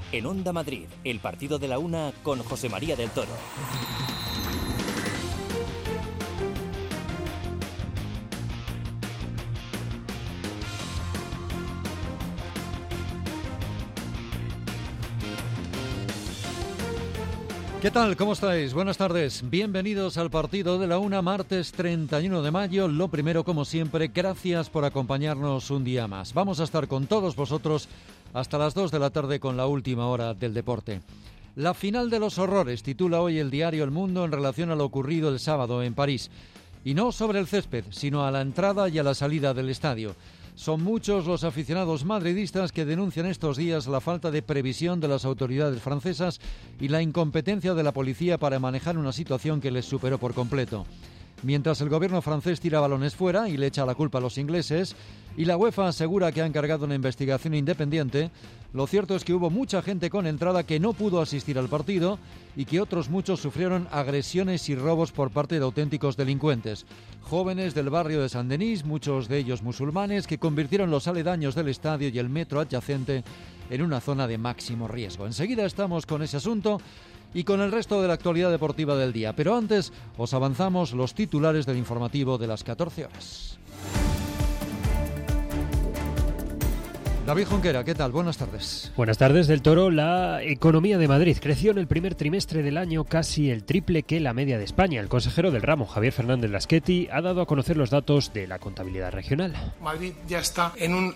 En Onda Madrid, el partido de la una con José María del Toro. ¿Qué tal? ¿Cómo estáis? Buenas tardes. Bienvenidos al partido de la una, martes 31 de mayo. Lo primero, como siempre, gracias por acompañarnos un día más. Vamos a estar con todos vosotros hasta las 2 de la tarde con la última hora del deporte. La final de los horrores, titula hoy el diario El Mundo en relación a lo ocurrido el sábado en París. Y no sobre el césped, sino a la entrada y a la salida del estadio. Son muchos los aficionados madridistas que denuncian estos días la falta de previsión de las autoridades francesas y la incompetencia de la policía para manejar una situación que les superó por completo. Mientras el gobierno francés tira balones fuera y le echa la culpa a los ingleses, y la UEFA asegura que ha encargado una investigación independiente, lo cierto es que hubo mucha gente con entrada que no pudo asistir al partido y que otros muchos sufrieron agresiones y robos por parte de auténticos delincuentes. Jóvenes del barrio de Saint-Denis, muchos de ellos musulmanes, que convirtieron los aledaños del estadio y el metro adyacente en una zona de máximo riesgo. Enseguida estamos con ese asunto y con el resto de la actualidad deportiva del día. Pero antes os avanzamos los titulares del informativo de las 14 horas. David Junquera, ¿qué tal? Buenas tardes. Buenas tardes, del Toro. La economía de Madrid creció en el primer trimestre del año casi el triple que la media de España. El consejero del ramo, Javier Fernández Lasqueti, ha dado a conocer los datos de la contabilidad regional. Madrid ya está en un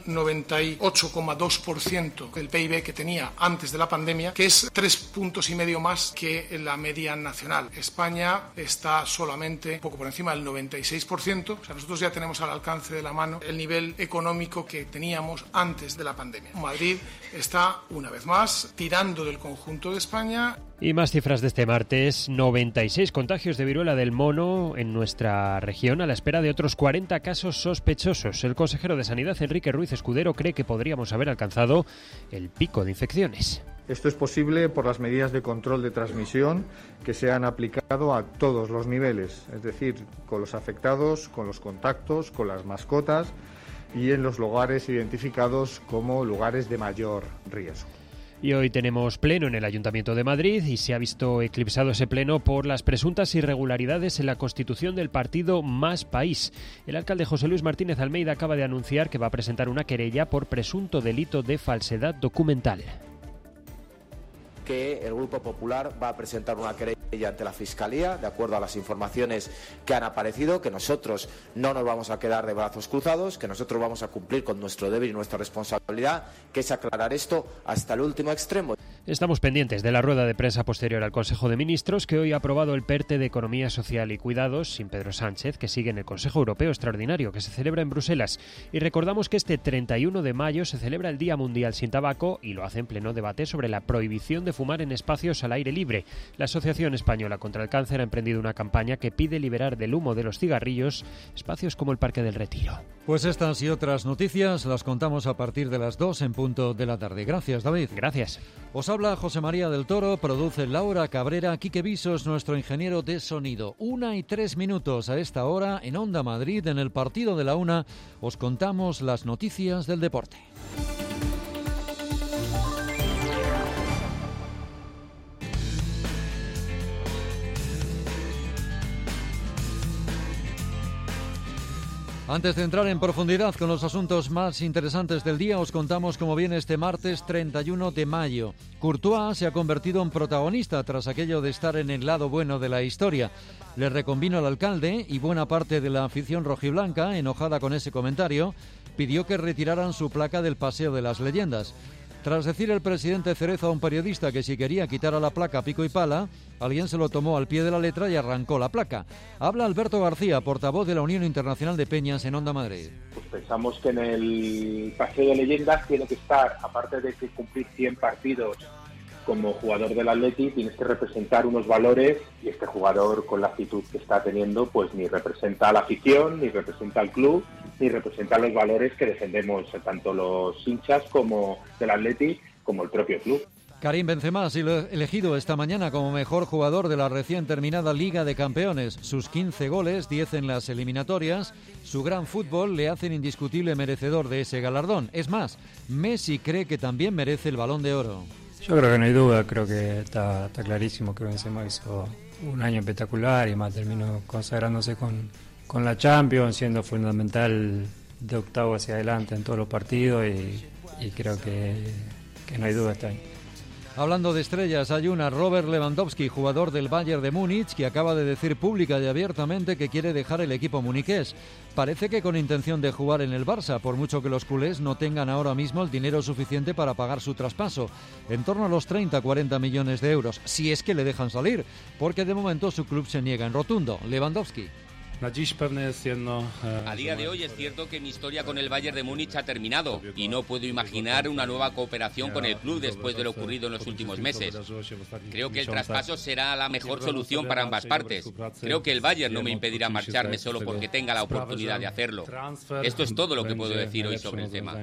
98,2% del PIB que tenía antes de la pandemia, que es 3,5 puntos más que la media nacional. España está solamente un poco por encima del 96%. O sea, nosotros ya tenemos al alcance de la mano el nivel económico que teníamos antes de la pandemia. Madrid está, una vez más, tirando del conjunto de España. Y más cifras de este martes: 96 contagios de viruela del mono en nuestra región, a la espera de otros 40 casos sospechosos. El consejero de Sanidad, Enrique Ruiz Escudero, cree que podríamos haber alcanzado el pico de infecciones. Esto es posible por las medidas de control de transmisión que se han aplicado a todos los niveles, es decir, con los afectados, con los contactos, con las mascotas y en los lugares identificados como lugares de mayor riesgo. Y hoy tenemos pleno en el Ayuntamiento de Madrid y se ha visto eclipsado ese pleno por las presuntas irregularidades en la constitución del partido Más País. El alcalde José Luis Martínez Almeida acaba de anunciar que va a presentar una querella por presunto delito de falsedad documental. Que el Grupo Popular va a presentar una querella ante la Fiscalía, de acuerdo a las informaciones que han aparecido, que nosotros no nos vamos a quedar de brazos cruzados, que nosotros vamos a cumplir con nuestro deber y nuestra responsabilidad, que es aclarar esto hasta el último extremo. Estamos pendientes de la rueda de prensa posterior al Consejo de Ministros, que hoy ha aprobado el PERTE de Economía Social y Cuidados, sin Pedro Sánchez, que sigue en el Consejo Europeo Extraordinario, que se celebra en Bruselas. Y recordamos que este 31 de mayo se celebra el Día Mundial sin Tabaco y lo hace en pleno debate sobre la prohibición de fumar en espacios al aire libre. La Asociación Española contra el Cáncer ha emprendido una campaña que pide liberar del humo de los cigarrillos espacios como el Parque del Retiro. Pues estas y otras noticias las contamos a partir de las 2 en punto de la tarde. Gracias, David. Gracias. Os habla José María del Toro, produce Laura Cabrera, Quique Visos, nuestro ingeniero de sonido. 1:03 a esta hora en Onda Madrid, en el partido de la una, os contamos las noticias del deporte. Antes de entrar en profundidad con los asuntos más interesantes del día, os contamos cómo viene este martes 31 de mayo. Courtois se ha convertido en protagonista tras aquello de estar en el lado bueno de la historia. Le reconvino al alcalde y buena parte de la afición rojiblanca, enojada con ese comentario, pidió que retiraran su placa del Paseo de las Leyendas. Tras decir el presidente Cerezo a un periodista que si quería quitar a la placa pico y pala, alguien se lo tomó al pie de la letra y arrancó la placa. Habla Alberto García, portavoz de la Unión Internacional de Peñas en Onda Madrid. Pues pensamos que en el Paseo de Leyendas tiene que estar, aparte de que cumplir 100 partidos como jugador del Atleti, tienes que representar unos valores, y este jugador, con la actitud que está teniendo, pues ni representa a la afición, ni representa al club, ni representa los valores que defendemos tanto los hinchas como del Atleti como el propio club. Karim Benzema ha sido elegido esta mañana como mejor jugador de la recién terminada Liga de Campeones. Sus 15 goles, 10 en las eliminatorias, su gran fútbol le hacen indiscutible merecedor de ese galardón. Es más, Messi cree que también merece el Balón de Oro. Yo creo que no hay duda, creo que está clarísimo que Benzema hizo un año espectacular y más terminó consagrándose con la Champions, siendo fundamental de octavo hacia adelante en todos los partidos y creo que no hay duda este año. Hablando de estrellas, hay una, Robert Lewandowski, jugador del Bayern de Múnich, que acaba de decir pública y abiertamente que quiere dejar el equipo muniqués. Parece que con intención de jugar en el Barça, por mucho que los culés no tengan ahora mismo el dinero suficiente para pagar su traspaso, en torno a los 30-40 millones de euros, si es que le dejan salir, porque de momento su club se niega en rotundo. Lewandowski. A día de hoy es cierto que mi historia con el Bayern de Múnich ha terminado y no puedo imaginar una nueva cooperación con el club después de lo ocurrido en los últimos meses. Creo que el traspaso será la mejor solución para ambas partes. Creo que el Bayern no me impedirá marcharme solo porque tenga la oportunidad de hacerlo. Esto es todo lo que puedo decir hoy sobre el tema.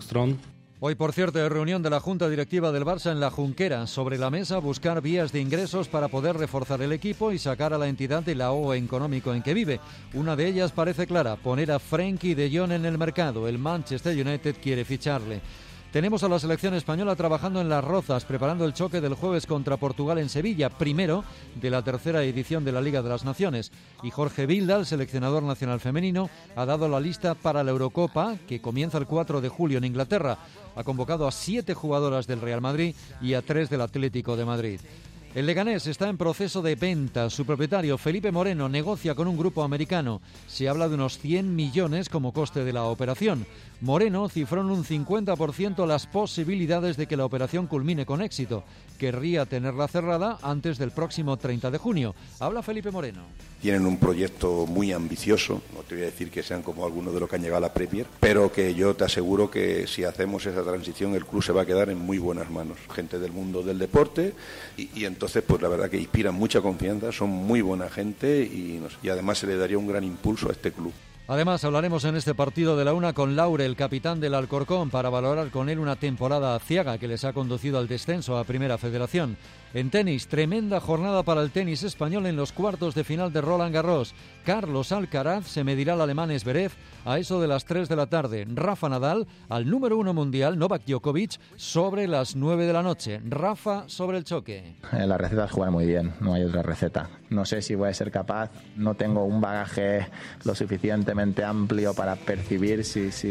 Hoy, por cierto, hay reunión de la Junta Directiva del Barça en La Junquera. Sobre la mesa, buscar vías de ingresos para poder reforzar el equipo y sacar a la entidad del ahogo económico en que vive. Una de ellas parece clara, poner a Frenkie de Jong en el mercado. El Manchester United quiere ficharle. Tenemos a la selección española trabajando en Las Rozas, preparando el choque del jueves contra Portugal en Sevilla, primero de la tercera edición de la Liga de las Naciones. Y Jorge Vilda, el seleccionador nacional femenino, ha dado la lista para la Eurocopa, que comienza el 4 de julio en Inglaterra. Ha convocado a 7 jugadoras del Real Madrid y a 3 del Atlético de Madrid. El Leganés está en proceso de venta. Su propietario, Felipe Moreno, negocia con un grupo americano. Se habla de unos 100 millones como coste de la operación. Moreno cifró en un 50% las posibilidades de que la operación culmine con éxito. Querría tenerla cerrada antes del próximo 30 de junio. Habla Felipe Moreno. Tienen un proyecto muy ambicioso, no te voy a decir que sean como algunos de los que han llegado a la Premier, pero que yo te aseguro que si hacemos esa transición el club se va a quedar en muy buenas manos. Gente del mundo del deporte y entonces pues la verdad que inspiran mucha confianza, son muy buena gente y además se le daría un gran impulso a este club. Además, hablaremos en este partido de la una con Laure, el capitán del Alcorcón, para valorar con él una temporada aciaga que les ha conducido al descenso a Primera Federación. En tenis, tremenda jornada para el tenis español en los cuartos de final de Roland Garros. Carlos Alcaraz se medirá al alemán Zverev a eso de las 3 de la tarde. Rafa Nadal al número 1 mundial, Novak Djokovic, sobre las 9 de la noche. Rafa sobre el choque. La receta es jugar muy bien, no hay otra receta. No sé si voy a ser capaz, no tengo un bagaje lo suficientemente amplio para percibir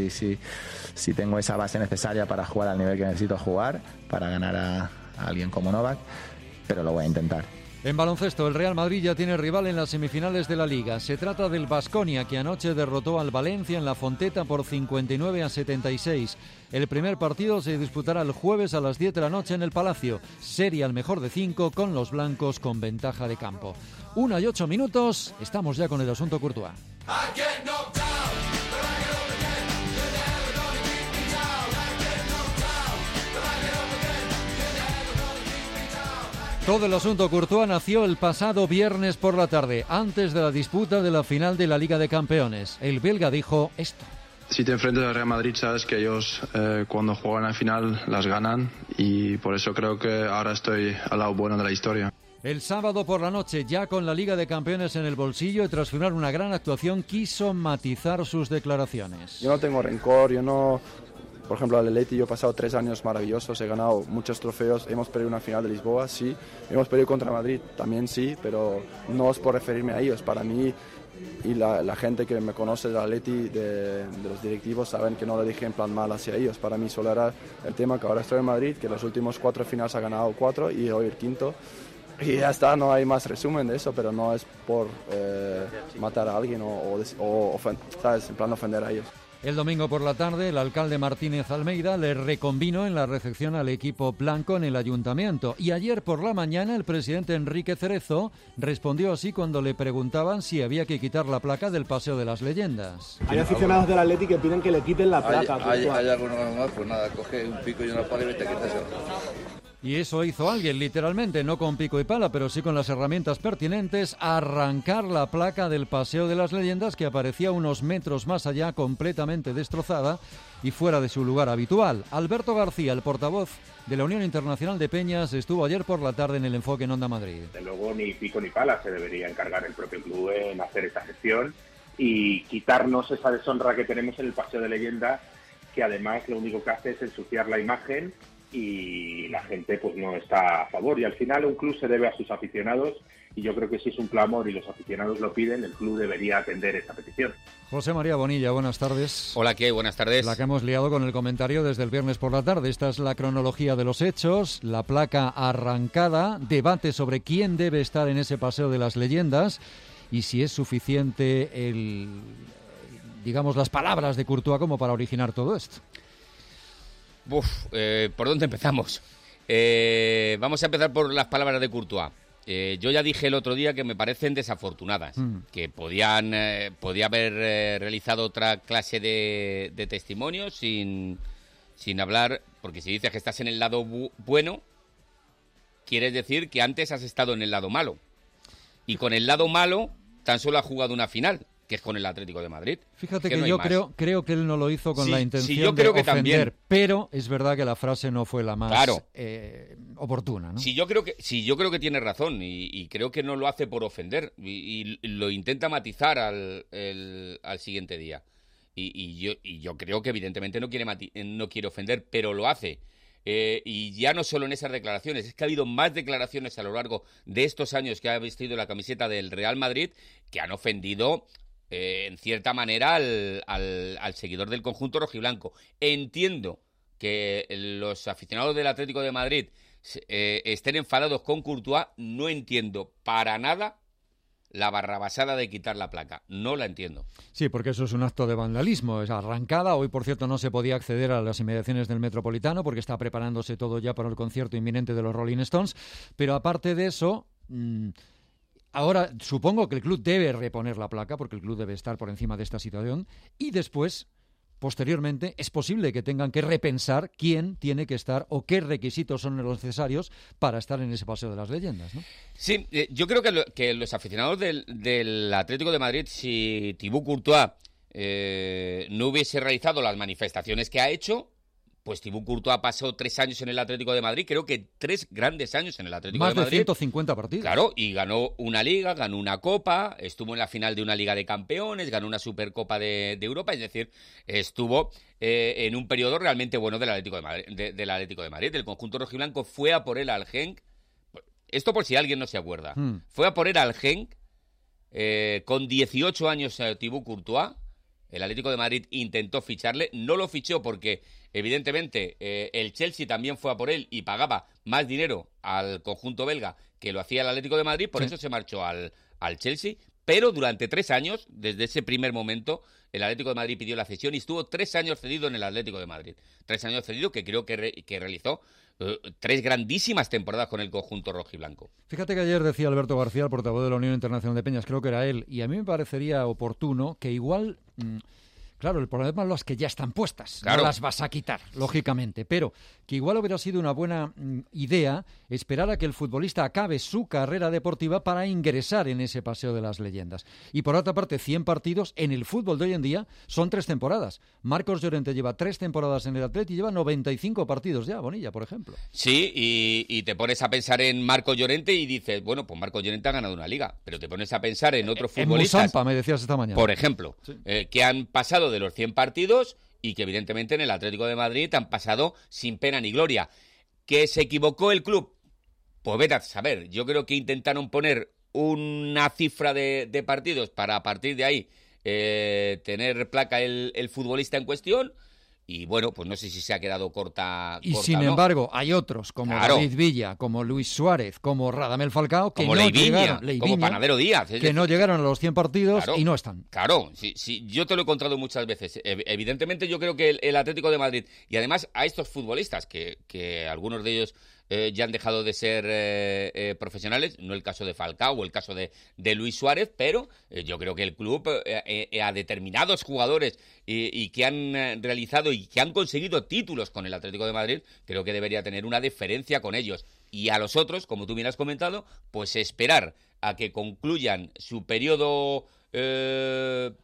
si tengo esa base necesaria para jugar al nivel que necesito jugar, para ganar a alguien como Novak, pero lo voy a intentar. En baloncesto, el Real Madrid ya tiene rival en las semifinales de la Liga. Se trata del Baskonia, que anoche derrotó al Valencia en la Fonteta por 59-76. El primer partido se disputará el jueves a las 10 de la noche en el Palacio. Serie al mejor de 5 con los blancos con ventaja de campo. 1:08, estamos ya con el asunto Courtois. Todo el asunto Courtois nació el pasado viernes por la tarde, antes de la disputa de la final de la Liga de Campeones. El belga dijo esto. Si te enfrentas al Real Madrid sabes que ellos cuando juegan la final las ganan y por eso creo que ahora estoy al lado bueno de la historia. El sábado por la noche, ya con la Liga de Campeones en el bolsillo y tras firmar una gran actuación, quiso matizar sus declaraciones. Yo no tengo rencor, Por ejemplo, al Atleti yo he pasado 3 años maravillosos, he ganado muchos trofeos, hemos perdido una final de Lisboa, sí, hemos perdido contra Madrid, también sí, pero no es por referirme a ellos, para mí y la gente que me conoce del Atleti, de los directivos, saben que no lo dije en plan mal hacia ellos, para mí solo era el tema que ahora estoy en Madrid, que los últimos 4 finales ha ganado 4 y hoy el quinto. Y ya está, no hay más resumen de eso, pero no es por matar a alguien o ¿sabes? En plan ofender a ellos. El domingo por la tarde, el alcalde Martínez Almeida le reconvino en la recepción al equipo blanco en el ayuntamiento. Y ayer por la mañana, el presidente Enrique Cerezo respondió así cuando le preguntaban si había que quitar la placa del Paseo de las Leyendas. Hay aficionados del Atleti que piden que le quiten la placa. Hay algunos más, pues nada, coge un pico y una pala y vete a quitárselo. Y eso hizo alguien, literalmente, no con pico y pala, pero sí con las herramientas pertinentes, arrancar la placa del Paseo de las Leyendas que aparecía unos metros más allá, completamente destrozada y fuera de su lugar habitual. Alberto García, el portavoz de la Unión Internacional de Peñas, estuvo ayer por la tarde en el Enfoque en Onda Madrid. De luego ni pico ni pala, se debería encargar el propio club en hacer esta gestión y quitarnos esa deshonra que tenemos en el Paseo de Leyendas, que además lo único que hace es ensuciar la imagen y la gente pues no está a favor. Y al final un club se debe a sus aficionados, y yo creo que si es un clamor y los aficionados lo piden, el club debería atender esa petición. José María Bonilla, buenas tardes. Hola, ¿qué? Buenas tardes. La que hemos liado con el comentario desde el viernes por la tarde. Esta es la cronología de los hechos, la placa arrancada, debate sobre quién debe estar en ese paseo de las leyendas y si es suficiente digamos, las palabras de Courtois como para originar todo esto. ¿Por dónde empezamos? Vamos a empezar por las palabras de Courtois. Yo ya dije el otro día que me parecen desafortunadas, que podía haber realizado otra clase de testimonios sin hablar, porque si dices que estás en el lado bueno, quieres decir que antes has estado en el lado malo. Y con el lado malo tan solo ha jugado una final, que es con el Atlético de Madrid. Fíjate que no yo creo que él no lo hizo con la intención yo creo de que ofender, también. Pero es verdad que la frase no fue la más oportuna, ¿no? Sí, yo creo que tiene razón y creo que no lo hace por ofender y lo intenta matizar al siguiente día. Y yo creo que evidentemente no quiere ofender, pero lo hace. Y ya no solo en esas declaraciones, es que ha habido más declaraciones a lo largo de estos años que ha vestido la camiseta del Real Madrid que han ofendido en cierta manera al seguidor del conjunto rojiblanco. Entiendo que los aficionados del Atlético de Madrid estén enfadados con Courtois, no entiendo para nada la barrabasada de quitar la placa. No la entiendo. Sí, porque eso es un acto de vandalismo. Es arrancada. Hoy, por cierto, no se podía acceder a las inmediaciones del Metropolitano porque está preparándose todo ya para el concierto inminente de los Rolling Stones. Pero aparte de eso, ahora supongo que el club debe reponer la placa porque el club debe estar por encima de esta situación. Y después, posteriormente, es posible que tengan que repensar quién tiene que estar o qué requisitos son los necesarios para estar en ese paseo de las leyendas, ¿no? Sí, yo creo que los aficionados del Atlético de Madrid, si Thibaut Courtois no hubiese realizado las manifestaciones que ha hecho, pues Thibaut Courtois pasó 3 años en el Atlético de Madrid, creo que 3 grandes años en el Atlético de Madrid. Más de 150 partidos. Claro, y ganó una Liga, ganó una Copa, estuvo en la final de una Liga de Campeones, ganó una Supercopa de Europa, es decir, estuvo en un periodo realmente bueno del Atlético de Madrid. El conjunto rojiblanco fue a por él al Genk, esto por si alguien no se acuerda, fue a por él al Genk con 18 años Thibaut Courtois. El Atlético de Madrid intentó ficharle, no lo fichó porque evidentemente el Chelsea también fue a por él y pagaba más dinero al conjunto belga que lo hacía el Atlético de Madrid, por eso se marchó al Chelsea, pero durante 3 años, desde ese primer momento, el Atlético de Madrid pidió la cesión y estuvo 3 años cedido en el Atlético de Madrid. 3 años cedido que creo que realizó 3 grandísimas temporadas con el conjunto rojiblanco. Fíjate que ayer decía Alberto García, el portavoz de la Unión Internacional de Peñas, creo que era él, y a mí me parecería oportuno que igual... Claro, el problema es las que ya están puestas, claro. No las vas a quitar, lógicamente, pero que igual hubiera sido una buena idea esperar a que el futbolista acabe su carrera deportiva para ingresar en ese paseo de las leyendas. Y por otra parte, 100 partidos en el fútbol de hoy en día son 3 temporadas. Marcos Llorente lleva 3 temporadas en el Atleti y lleva 95 partidos ya, Bonilla, por ejemplo. Sí, y te pones a pensar en Marcos Llorente y dices, bueno, pues Marcos Llorente ha ganado una liga, pero te pones a pensar en otros futbolistas. En Musampa, me decías esta mañana. Por ejemplo, sí. Que han pasado de los 100 partidos y que evidentemente en el Atlético de Madrid han pasado sin pena ni gloria. ¿Que se equivocó el club? Pues vete a saber. Yo creo que intentaron poner una cifra de partidos para a partir de ahí tener placa el futbolista en cuestión. Y bueno, pues no sé si se ha quedado corta. Y sin embargo, hay otros como David Villa, como Luis Suárez, como Radamel Falcao, que como no llegaron, como Panadero Díaz, que no llegaron a los 100 partidos y no están. Claro, sí, yo te lo he contado muchas veces. Evidentemente yo creo que el Atlético de Madrid, y además a estos futbolistas, que algunos de ellos ya han dejado de ser profesionales, no el caso de Falcao o el caso de Luis Suárez, pero yo creo que el club a determinados jugadores y que han realizado y que han conseguido títulos con el Atlético de Madrid, creo que debería tener una deferencia con ellos. Y a los otros, como tú bien has comentado, pues esperar a que concluyan su periodo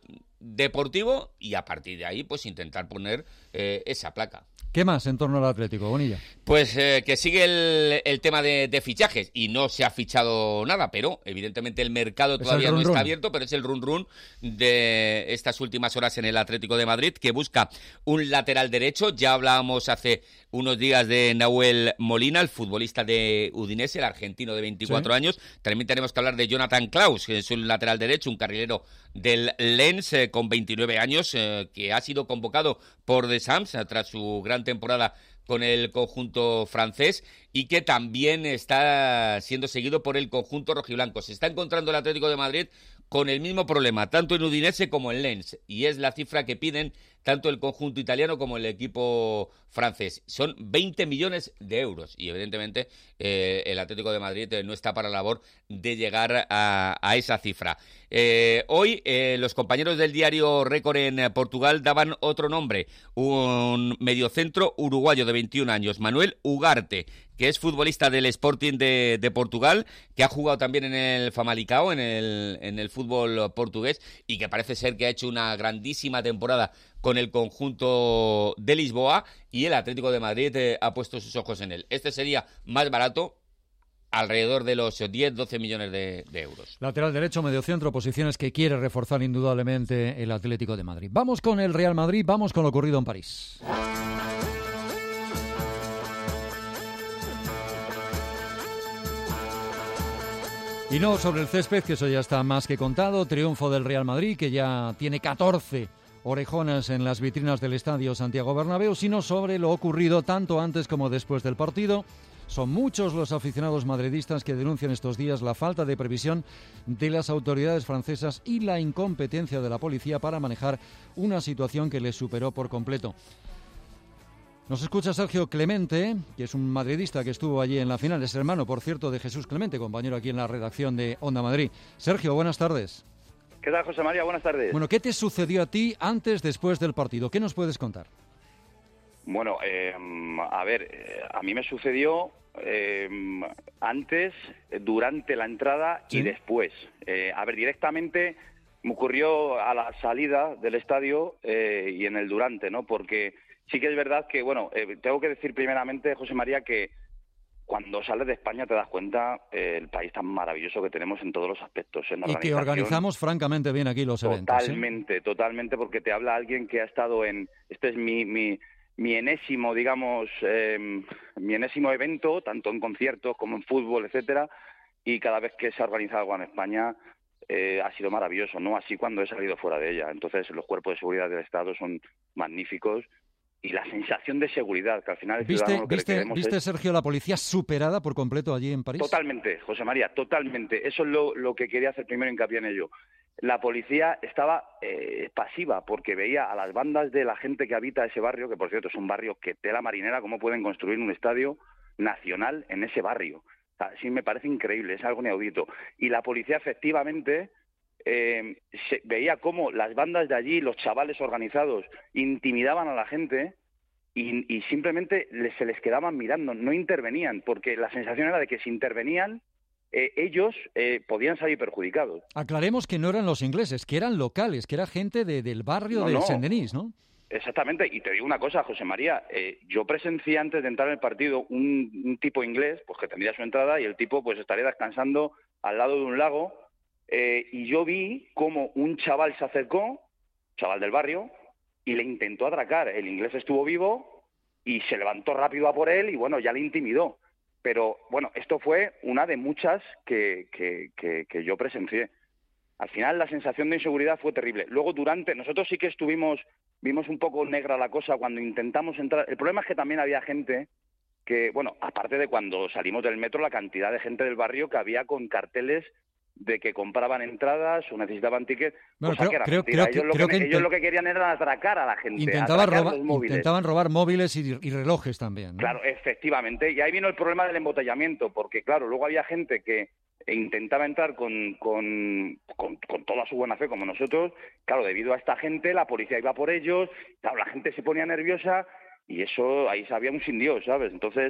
deportivo y a partir de ahí pues intentar poner esa placa. ¿Qué más en torno al Atlético, Bonilla? Pues que sigue el tema de fichajes y no se ha fichado nada, pero evidentemente el mercado todavía no está abierto, pero es el run de estas últimas horas en el Atlético de Madrid, que busca un lateral derecho. Ya hablábamos hace unos días de Nahuel Molina, el futbolista de Udinese, el argentino de 24 años. También tenemos que hablar de Jonathan Klaus, que es un lateral derecho, un carrilero del Lens con 29 años, que ha sido convocado por The Sams tras su gran temporada con el conjunto francés y que también está siendo seguido por el conjunto rojiblanco. Se está encontrando el Atlético de Madrid con el mismo problema, tanto en Udinese como en Lens, y es la cifra que piden tanto el conjunto italiano como el equipo francés. Son 20 millones de euros y evidentemente el Atlético de Madrid no está para la labor de llegar a esa cifra. Hoy los compañeros del diario Récord en Portugal daban otro nombre, un mediocentro uruguayo de 21 años, Manuel Ugarte, que es futbolista del Sporting de Portugal, que ha jugado también en el Famalicão, en el fútbol portugués, y que parece ser que ha hecho una grandísima temporada con el conjunto de Lisboa, y el Atlético de Madrid ha puesto sus ojos en él. Este sería más barato, alrededor de los 10-12 millones de euros. Lateral derecho, mediocentro, posiciones que quiere reforzar indudablemente el Atlético de Madrid. Vamos con el Real Madrid, vamos con lo ocurrido en París. Y no sobre el césped, que eso ya está más que contado. Triunfo del Real Madrid, que ya tiene 14 orejonas en las vitrinas del Estadio Santiago Bernabéu, sino sobre lo ocurrido tanto antes como después del partido. Son muchos los aficionados madridistas que denuncian estos días la falta de previsión de las autoridades francesas y la incompetencia de la policía para manejar una situación que les superó por completo. Nos escucha Sergio Clemente, que es un madridista que estuvo allí en la final. Es hermano, por cierto, de Jesús Clemente, compañero aquí en la redacción de Onda Madrid. Sergio, buenas tardes. ¿Qué tal, José María? Buenas tardes. Bueno, ¿qué te sucedió a ti antes, después del partido? ¿Qué nos puedes contar? Bueno, a ver, a mí me sucedió antes, durante la entrada y después. A ver, directamente me ocurrió a la salida del estadio y en el durante, ¿no? Porque sí que es verdad que, bueno, tengo que decir primeramente, José María, que cuando sales de España te das cuenta el país tan maravilloso que tenemos en todos los aspectos. Y que organizamos francamente bien aquí los eventos. Totalmente, porque te habla alguien que ha estado en... Este es mi enésimo, digamos, mi enésimo evento, tanto en conciertos como en fútbol, etcétera, y cada vez que se ha organizado algo en España ha sido maravilloso, no así cuando he salido fuera de ella. Entonces los cuerpos de seguridad del Estado son magníficos y la sensación de seguridad que al final el ciudadano que queremos ¿Viste, Sergio, la policía superada por completo allí en París? Totalmente, José María, totalmente. Eso es lo que quería hacer primero hincapié en ello. La policía estaba pasiva porque veía a las bandas de la gente que habita ese barrio, que por cierto es un barrio que tela marinera, cómo pueden construir un estadio nacional en ese barrio. O sea, sí me parece increíble, es algo inaudito. Y la policía efectivamente veía cómo las bandas de allí, los chavales organizados, intimidaban a la gente y simplemente se les quedaban mirando, no intervenían, porque la sensación era de que si intervenían ellos podían salir perjudicados. Aclaremos que no eran los ingleses, que eran locales, que era gente del barrio del Saint-Denis, ¿no? Exactamente, y te digo una cosa, José María, yo presencié antes de entrar en el partido un tipo inglés, pues que tendría su entrada y el tipo pues estaría descansando al lado de un lago, y yo vi cómo un chaval se acercó, chaval del barrio, y le intentó atracar. El inglés estuvo vivo y se levantó rápido a por él y bueno, ya le intimidó. Pero bueno, esto fue una de muchas que yo presencié. Al final la sensación de inseguridad fue terrible. Luego nosotros sí que vimos un poco negra la cosa cuando intentamos entrar. El problema es que también había gente que, bueno, aparte de cuando salimos del metro, la cantidad de gente del barrio que había con carteles de que compraban entradas o necesitaban tickets, bueno, cosa que era mentira. Ellos lo que querían era atracar a la gente. Intentaban robar móviles y relojes también, ¿no? Claro, efectivamente. Y ahí vino el problema del embotellamiento, porque claro, luego había gente que intentaba entrar con toda su buena fe, como nosotros. Claro, debido a esta gente, la policía iba por ellos, claro, la gente se ponía nerviosa y eso, ahí sabía un sin Dios, ¿sabes? Entonces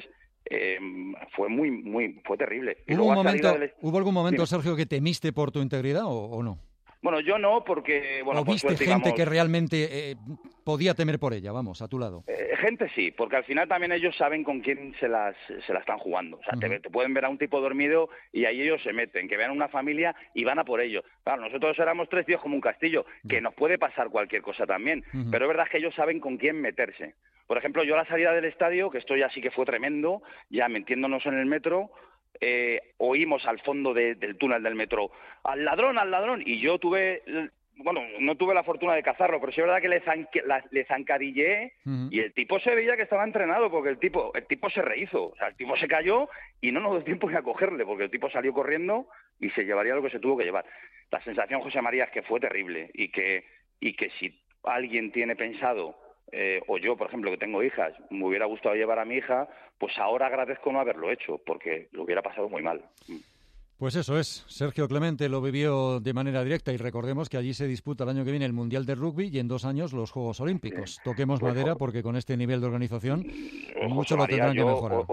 fue terrible. ¿Hubo algún momento, Sergio, que temiste por tu integridad o no? Bueno, yo no, porque... Bueno, ¿O viste suerte, gente digamos, que realmente podía temer por ella, vamos, a tu lado? gente sí, porque al final también ellos saben con quién se la están jugando. O sea, te pueden ver a un tipo dormido y ahí ellos se meten, que vean una familia y van a por ello. Claro, nosotros éramos 3 tíos como un castillo, que nos puede pasar cualquier cosa también, pero es verdad que ellos saben con quién meterse. Por ejemplo, yo a la salida del estadio, que esto ya sí que fue tremendo, ya metiéndonos en el metro, oímos al fondo del túnel del metro, al ladrón, y yo no tuve la fortuna de cazarlo, pero sí es verdad que le zancadilleé y el tipo se veía que estaba entrenado, porque el tipo se rehizo, o sea, el tipo se cayó y no nos dio tiempo ni a cogerle, porque el tipo salió corriendo y se llevaría lo que se tuvo que llevar. La sensación, José María, es que fue terrible y que si alguien tiene pensado, o yo, por ejemplo, que tengo hijas, me hubiera gustado llevar a mi hija, pues ahora agradezco no haberlo hecho, porque lo hubiera pasado muy mal. Pues eso es, Sergio Clemente lo vivió de manera directa y recordemos que allí se disputa el año que viene el Mundial de Rugby y en 2 años los Juegos Olímpicos. Toquemos madera porque con este nivel de organización mucho lo tendrán que mejorar.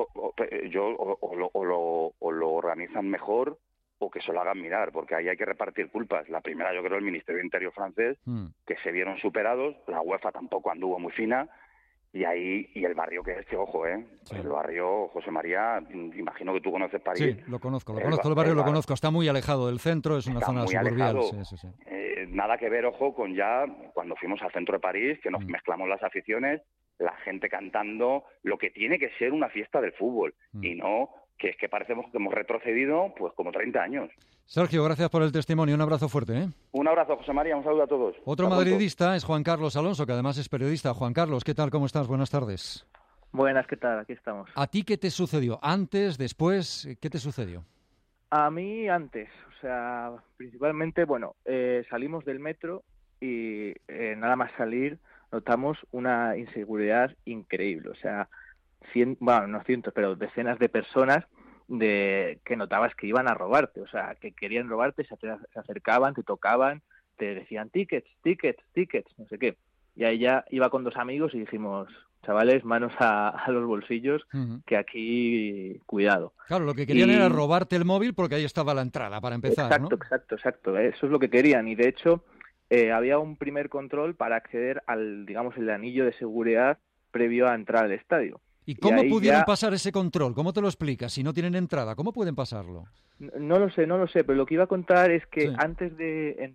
O lo organizan mejor o que se lo hagan mirar, porque ahí hay que repartir culpas. La primera, yo creo, el Ministerio de Interior francés, que se vieron superados, la UEFA tampoco anduvo muy fina, y el barrio que es, que ojo, Sí. El barrio, José María, imagino que tú conoces París. Sí, lo conozco, el barrio lo conozco, está muy alejado del centro, es una zona suburbial. Sí. Nada que ver, ojo, con ya cuando fuimos al centro de París, que nos mezclamos las aficiones, la gente cantando lo que tiene que ser una fiesta del fútbol, y no que es que parecemos que hemos retrocedido pues como 30 años. Sergio, gracias por el testimonio, un abrazo fuerte. Un abrazo, José María, un saludo a todos. Otro madridista es Juan Carlos Alonso, que además es periodista. Juan Carlos, ¿qué tal? ¿Cómo estás? Buenas tardes. Buenas, ¿qué tal? Aquí estamos. ¿A ti qué te sucedió? ¿Antes, después? ¿Qué te sucedió? A mí antes, o sea, principalmente, salimos del metro y nada más salir notamos una inseguridad increíble, o sea, no cientos, pero decenas de personas que notabas que iban a robarte, o sea, que querían robarte, se acercaban, te tocaban, te decían tickets, no sé qué. Y ahí ya iba con 2 amigos y dijimos, chavales, manos a los bolsillos, que aquí cuidado. Claro, lo que querían era robarte el móvil porque ahí estaba la entrada para empezar, Exacto. Eso es lo que querían. Y de hecho, había un primer control para acceder al, digamos, el anillo de seguridad previo a entrar al estadio. ¿Y cómo pudieron pasar ese control? ¿Cómo te lo explicas? Si no tienen entrada, ¿cómo pueden pasarlo? No lo sé, pero lo que iba a contar es que antes de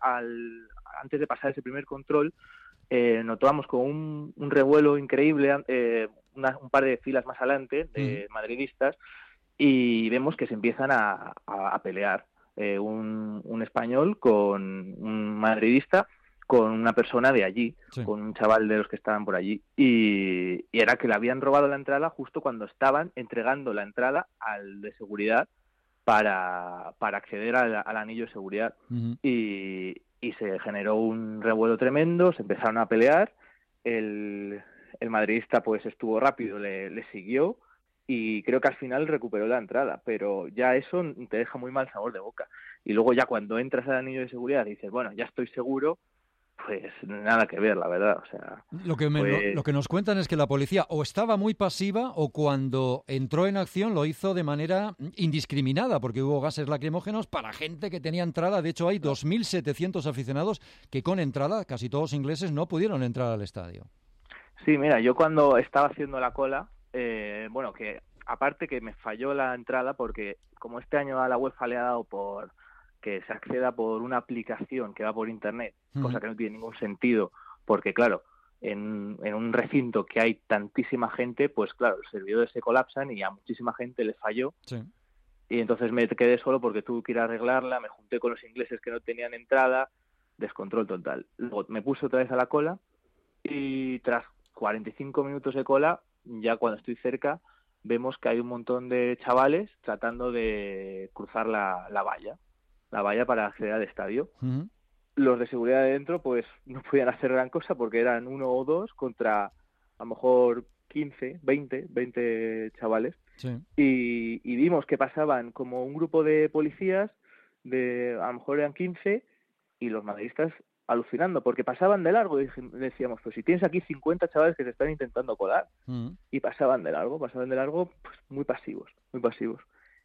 pasar ese primer control, notábamos con un revuelo increíble, un par de filas más adelante de madridistas, y vemos que se empiezan a pelear. Un español con un madridista, con una persona de allí, con un chaval de los que estaban por allí, y era que le habían robado la entrada justo cuando estaban entregando la entrada al de seguridad para acceder al anillo de seguridad. Y se generó un revuelo tremendo, se empezaron a pelear, el madridista pues estuvo rápido, le siguió, y creo que al final recuperó la entrada, pero ya eso te deja muy mal sabor de boca. Y luego ya cuando entras al anillo de seguridad y dices, bueno, ya estoy seguro, pues nada que ver, la verdad. O sea, lo que nos cuentan es que la policía o estaba muy pasiva o cuando entró en acción lo hizo de manera indiscriminada, porque hubo gases lacrimógenos para gente que tenía entrada. De hecho, hay 2.700 aficionados que con entrada, casi todos ingleses, no pudieron entrar al estadio. Sí, mira, yo cuando estaba haciendo la cola, que aparte que me falló la entrada porque como este año a la UEFA le ha dado por que se acceda por una aplicación que va por internet, cosa que no tiene ningún sentido, porque claro, en un recinto que hay tantísima gente, pues claro, los servidores se colapsan y a muchísima gente le falló. Y entonces me quedé solo porque tuve que ir a arreglarla, me junté con los ingleses que no tenían entrada, descontrol total. Luego me puse otra vez a la cola y tras 45 minutos de cola, ya cuando estoy cerca, vemos que hay un montón de chavales tratando de cruzar la valla para acceder al estadio. Los de seguridad de dentro pues no podían hacer gran cosa porque eran 1 o 2 contra a lo mejor 15, 20 chavales. Y vimos que pasaban como un grupo de policías, a lo mejor eran 15, y los madridistas alucinando, porque pasaban de largo, y decíamos, pues si tienes aquí 50 chavales que se están intentando colar, y pasaban de largo, pues muy pasivos.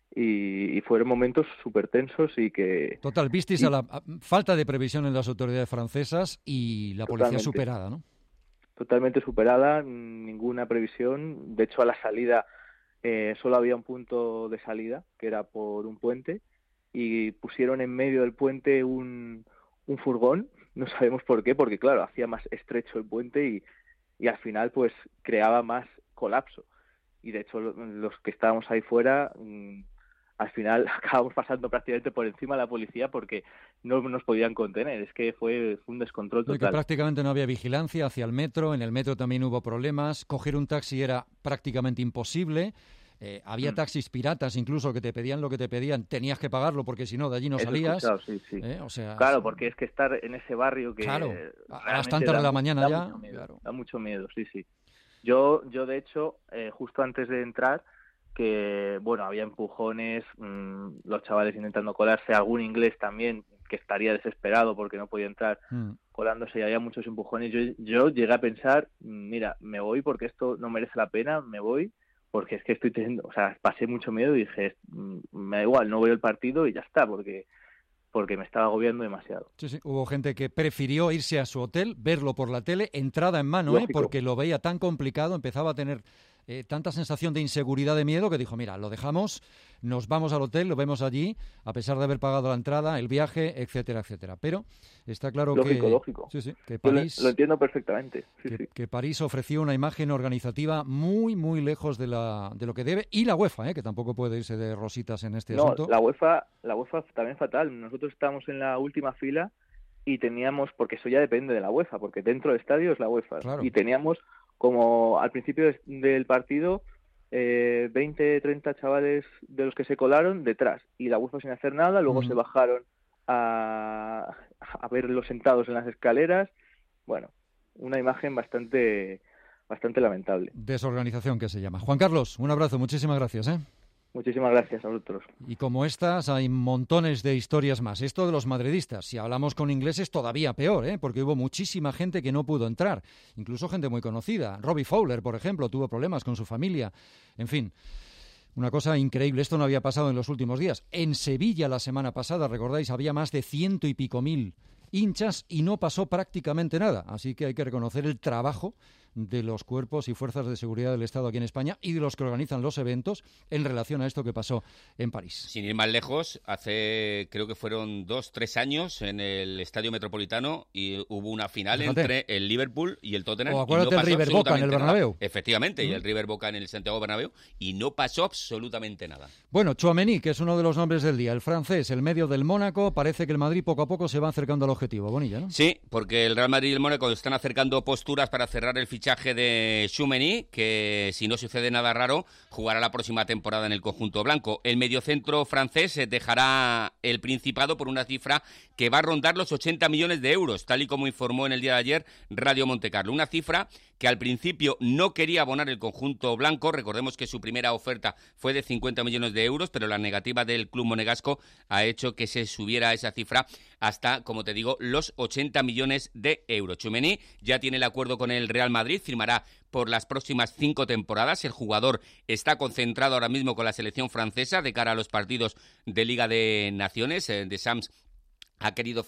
y fueron momentos súper tensos y que... Total, visteis a la falta de previsión en las autoridades francesas y la policía superada, ¿no? Totalmente superada, ninguna previsión. De hecho, a la salida solo había un punto de salida, que era por un puente, y pusieron en medio del puente un furgón, no sabemos por qué, porque claro, hacía más estrecho el puente y al final pues creaba más colapso. Y de hecho los que estábamos ahí fuera, al final acabamos pasando prácticamente por encima de la policía porque no nos podían contener. Es que fue un descontrol total. Que prácticamente no había vigilancia hacia el metro, en el metro también hubo problemas, coger un taxi era prácticamente imposible. Había taxis piratas incluso que te pedían lo que te pedían, tenías que pagarlo porque si no de allí no salías. Sí. O sea, claro, porque es que estar en ese barrio que claro, a las tantas de la mañana ya da mucho miedo, sí. Yo de hecho, justo antes de entrar, que bueno, había empujones, los chavales intentando colarse, algún inglés también que estaría desesperado porque no podía entrar colándose, y había muchos empujones. Yo llegué a pensar, mira, me voy porque esto no merece la pena, me voy porque es que estoy teniendo, o sea, pasé mucho miedo y dije, me da igual, no voy al partido y ya está, porque me estaba agobiando demasiado. Sí, hubo gente que prefirió irse a su hotel, verlo por la tele, entrada en mano, porque lo veía tan complicado, empezaba a tener tanta sensación de inseguridad, de miedo, que dijo, mira, lo dejamos, nos vamos al hotel, lo vemos allí, a pesar de haber pagado la entrada, el viaje, etcétera, etcétera. Pero está claro lógico. Que París... Lo entiendo perfectamente. Que París ofreció una imagen organizativa muy, muy lejos de lo que debe, y la UEFA, que tampoco puede irse de rositas en este asunto. La UEFA también fatal. Nosotros estábamos en la última fila y teníamos, porque eso ya depende de la UEFA, porque dentro del estadio es la UEFA, claro. Y teníamos como al principio del partido 20, 30 chavales de los que se colaron detrás y la UEFA sin hacer nada, luego se bajaron a verlos sentados en las escaleras. Bueno, una imagen bastante lamentable. Desorganización, que se llama. Juan Carlos, un abrazo, muchísimas gracias. Muchísimas gracias a vosotros. Y como estas, hay montones de historias más. Esto de los madridistas, si hablamos con ingleses, todavía peor, porque hubo muchísima gente que no pudo entrar, incluso gente muy conocida. Robbie Fowler, por ejemplo, tuvo problemas con su familia. En fin, una cosa increíble. Esto no había pasado en los últimos días. En Sevilla, la semana pasada, recordáis, había más de 100 y pico mil hinchas y no pasó prácticamente nada. Así que hay que reconocer el trabajo de los cuerpos y fuerzas de seguridad del Estado aquí en España y de los que organizan los eventos en relación a esto que pasó en París. Sin ir más lejos, creo que fueron 2-3 años en el Estadio Metropolitano y hubo una final entre el Liverpool y el Tottenham. O acuérdate el River Boca en el Bernabéu. Efectivamente, y el River Boca en el Santiago Bernabéu, y no pasó absolutamente nada. Bueno, Tchouaméni, que es uno de los nombres del día, el francés, el medio del Mónaco, parece que el Madrid poco a poco se va acercando al objetivo. Bonilla, ¿no? Sí, porque el Real Madrid y el Mónaco están acercando posturas para cerrar el fichaje de Tchouaméni, que si no sucede nada raro, jugará la próxima temporada en el conjunto blanco. El mediocentro francés dejará el Principado por una cifra que va a rondar los 80 millones de euros, tal y como informó en el día de ayer Radio Montecarlo. Una cifra que al principio no quería abonar el conjunto blanco. Recordemos que su primera oferta fue de 50 millones de euros, pero la negativa del club monegasco ha hecho que se subiera esa cifra hasta, como te digo, los 80 millones de euros. Tchouaméni ya tiene el acuerdo con el Real Madrid, firmará por las próximas 5 temporadas. El jugador está concentrado ahora mismo con la selección francesa de cara a los partidos de Liga de Naciones. De Sams ha querido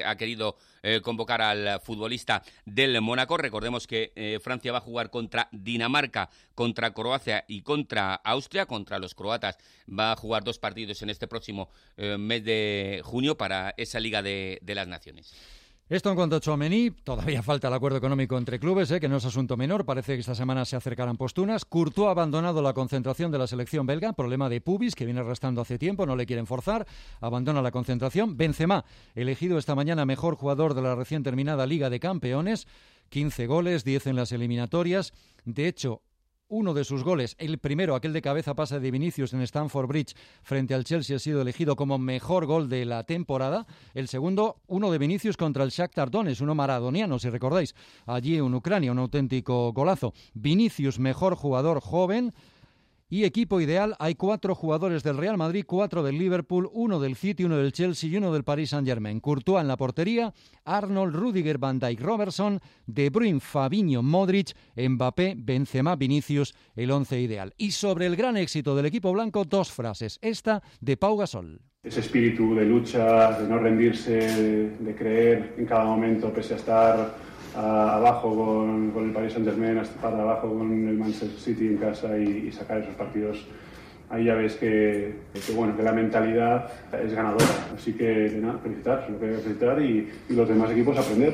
convocar al futbolista del Mónaco. Recordemos que Francia va a jugar contra Dinamarca, contra Croacia y contra Austria. Contra los croatas va a jugar 2 partidos en este próximo mes de junio para esa Liga de las Naciones. Esto en cuanto a Tchouaméni, todavía falta el acuerdo económico entre clubes, que no es asunto menor, parece que esta semana se acercarán posturas. Courtois ha abandonado la concentración de la selección belga, problema de pubis que viene arrastrando hace tiempo, no le quieren forzar, abandona la concentración. Benzema, elegido esta mañana mejor jugador de la recién terminada Liga de Campeones, 15 goles, 10 en las eliminatorias. De hecho, uno de sus goles, el primero, aquel de cabeza pasa de Vinicius en Stamford Bridge frente al Chelsea, ha sido elegido como mejor gol de la temporada. El segundo, uno de Vinicius contra el Shakhtar Donetsk, uno maradoniano, si recordáis, allí en Ucrania, un auténtico golazo. Vinicius, mejor jugador joven. Y equipo ideal, hay 4 jugadores del Real Madrid, 4 del Liverpool, 1 del City, 1 del Chelsea y 1 del Paris Saint-Germain. Courtois en la portería, Arnold, Rüdiger, Van Dijk, Robertson, De Bruyne, Fabinho, Modric, Mbappé, Benzema, Vinicius, el 11 ideal. Y sobre el gran éxito del equipo blanco, 2 frases. Esta de Pau Gasol. Ese espíritu de lucha, de no rendirse, de creer en cada momento, pese a estar abajo con el Paris Saint-Germain, hasta estar abajo con el Manchester City en casa y sacar esos partidos. Ahí ya ves que la mentalidad es ganadora. Así que nada, felicitar, lo que hay que felicitar y los demás equipos aprender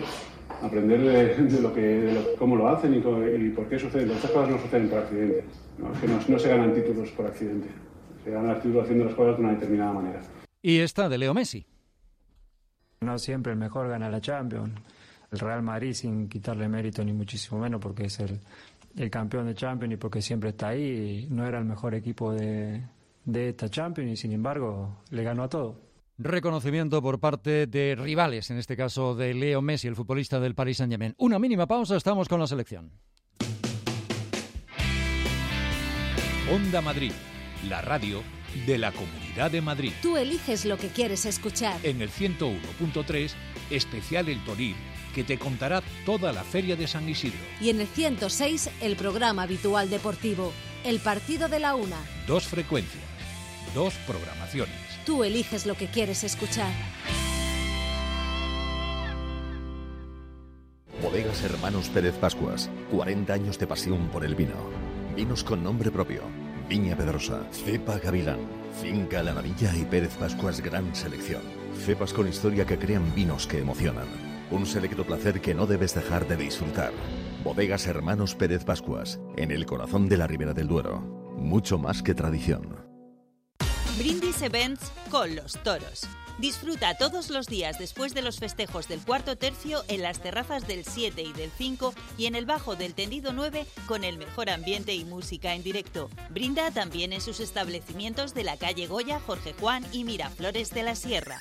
de cómo lo hacen y por qué suceden. Estas cosas no suceden por accidente. No, es que no se ganan títulos por accidente. Se ganan títulos haciendo las cosas de una determinada manera. Y esta de Leo Messi. No siempre el mejor gana la Champions. El Real Madrid, sin quitarle mérito ni muchísimo menos, porque es el campeón de Champions y porque siempre está ahí, no era el mejor equipo de esta Champions y sin embargo le ganó a todo. Reconocimiento por parte de rivales, en este caso de Leo Messi, el futbolista del Paris Saint-Germain. Una mínima pausa, estamos con la selección. Onda Madrid, la radio de la Comunidad de Madrid. Tú eliges lo que quieres escuchar. En el 101.3, especial El Toril, que te contará toda la Feria de San Isidro. Y en el 106, el programa habitual deportivo, El Partido de la Una. 2 frecuencias, 2 programaciones. Tú eliges lo que quieres escuchar. Bodegas Hermanos Pérez Pascuas, 40 años de pasión por el vino. Vinos con nombre propio. Viña Pedrosa, Cepa Gavilán, Finca La Navilla y Pérez Pascuas Gran Selección. Cepas con historia que crean vinos que emocionan. Un selecto placer que no debes dejar de disfrutar. Bodegas Hermanos Pérez Pascuas, en el corazón de la Ribera del Duero. Mucho más que tradición. Brindis Events con los toros. Disfruta todos los días después de los festejos del cuarto tercio en las terrazas del 7 y del 5 y en el bajo del tendido 9 con el mejor ambiente y música en directo. Brinda también en sus establecimientos de la calle Goya, Jorge Juan y Miraflores de la Sierra.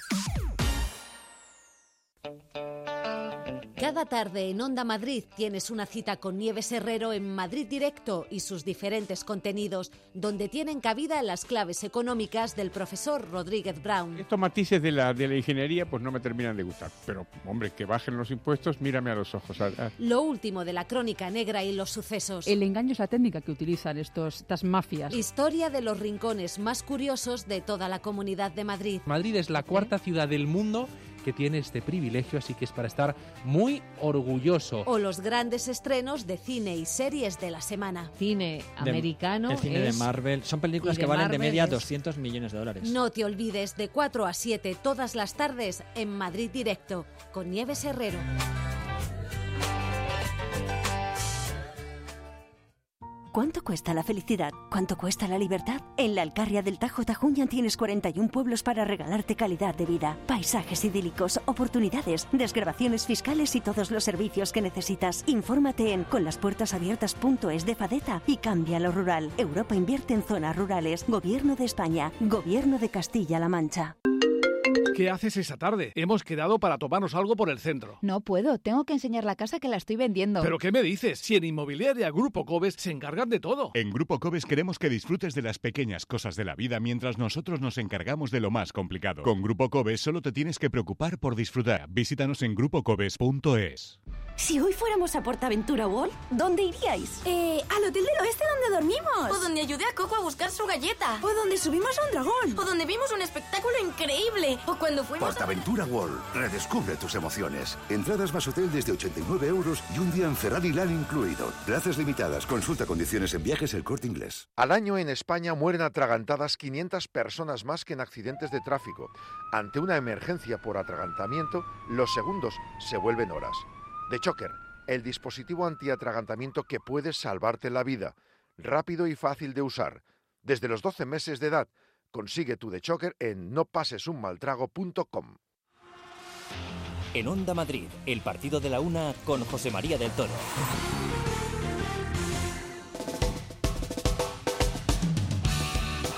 Cada tarde en Onda Madrid tienes una cita con Nieves Herrero en Madrid Directo y sus diferentes contenidos, donde tienen cabida las claves económicas del profesor Rodríguez Brown. Estos matices de la ingeniería pues no me terminan de gustar, pero hombre, que bajen los impuestos, mírame a los ojos. Lo último de la crónica negra y los sucesos. El engaño es la técnica que utilizan estas mafias. Historia de los rincones más curiosos de toda la Comunidad de Madrid. Madrid es la 4ª ciudad del mundo que tiene este privilegio, así que es para estar muy orgulloso. O los grandes estrenos de cine y series de la semana. Cine americano. El cine de Marvel. Son películas que valen de media 200 millones de dólares. No te olvides, de 4 a 7 todas las tardes en Madrid Directo, con Nieves Herrero. ¿Cuánto cuesta la felicidad? ¿Cuánto cuesta la libertad? En la Alcarria del Tajo Tajuña tienes 41 pueblos para regalarte calidad de vida, paisajes idílicos, oportunidades, desgravaciones fiscales y todos los servicios que necesitas. Infórmate en conlaspuertasabiertas.es de Fadeta y cambia lo rural. Europa invierte en zonas rurales. Gobierno de España. Gobierno de Castilla-La Mancha. ¿Qué haces esa tarde? Hemos quedado para tomarnos algo por el centro. No puedo, tengo que enseñar la casa que la estoy vendiendo. ¿Pero qué me dices? Si en Inmobiliaria Grupo Cobes se encargan de todo. En Grupo Cobes queremos que disfrutes de las pequeñas cosas de la vida mientras nosotros nos encargamos de lo más complicado. Con Grupo Cobes solo te tienes que preocupar por disfrutar. Visítanos en grupocobes.es. Si hoy fuéramos a PortAventura World, ¿dónde iríais? Al hotel del oeste donde dormimos. O donde ayudé a Coco a buscar su galleta. O donde subimos a un dragón. O donde vimos un espectáculo increíble. O cuando fuimos PortAventura World. Redescubre tus emociones. Entradas más hotel desde 89 € y un día en Ferrari Land incluido. Plazas limitadas. Consulta condiciones en Viajes El Corte Inglés. Al año en España mueren atragantadas 500 personas más que en accidentes de tráfico. Ante una emergencia por atragantamiento, los segundos se vuelven horas. The Choker, el dispositivo antiatragantamiento que puede salvarte la vida. Rápido y fácil de usar. Desde los 12 meses de edad. Consigue tu The Choker en nopasesunmaltrago.com. En Onda Madrid, el partido de la una con José María del Toro.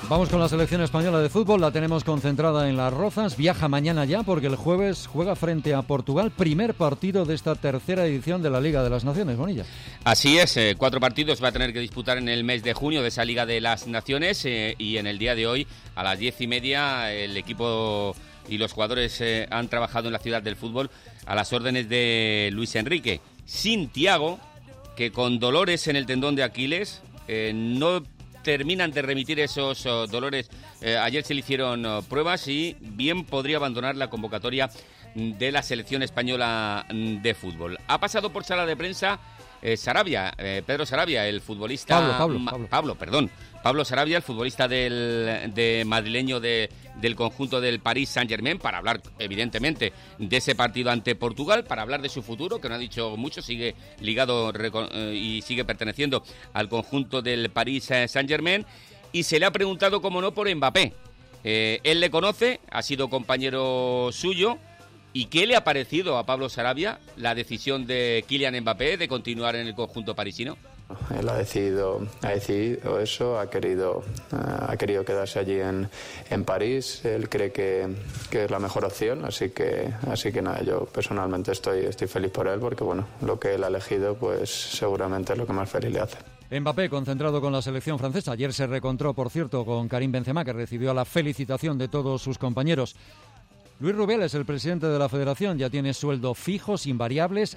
Vamos con la selección española de fútbol, la tenemos concentrada en Las Rozas, viaja mañana ya porque el jueves juega frente a Portugal, primer partido de esta tercera edición de la Liga de las Naciones, Bonilla. Así es, 4 partidos va a tener que disputar en el mes de junio de esa Liga de las Naciones y en el día de hoy a las 10:30 el equipo y los jugadores han trabajado en la ciudad del fútbol a las órdenes de Luis Enrique, sin Thiago, que con dolores en el tendón de Aquiles no terminan de remitir esos dolores. Ayer se le hicieron pruebas y bien podría abandonar la convocatoria de la selección española de fútbol. Ha pasado por sala de prensa Sarabia, Pedro Sarabia, el futbolista... Pablo Sarabia, el futbolista madrileño del conjunto del Paris Saint-Germain, para hablar, evidentemente, de ese partido ante Portugal, para hablar de su futuro, que no ha dicho mucho, sigue ligado y sigue perteneciendo al conjunto del Paris Saint-Germain, y se le ha preguntado, como no, por Mbappé. Él le conoce, ha sido compañero suyo. ¿Y qué le ha parecido a Pablo Sarabia la decisión de Kylian Mbappé de continuar en el conjunto parisino? Él ha decidido eso, ha querido quedarse allí en París. Él cree que es la mejor opción, así que nada, yo personalmente estoy feliz por él, porque bueno, lo que él ha elegido pues seguramente es lo que más feliz le hace. Mbappé concentrado con la selección francesa. Ayer se reencontró, por cierto, con Karim Benzema, que recibió la felicitación de todos sus compañeros. Luis Rubiales, el presidente de la Federación, ya tiene sueldo fijo, sin variables,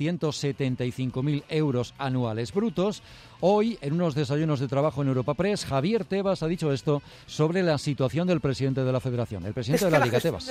675.000 euros anuales brutos. Hoy, en unos desayunos de trabajo en Europa Press, Javier Tebas ha dicho esto sobre la situación del presidente de la Federación, el presidente de la Liga, Tebas.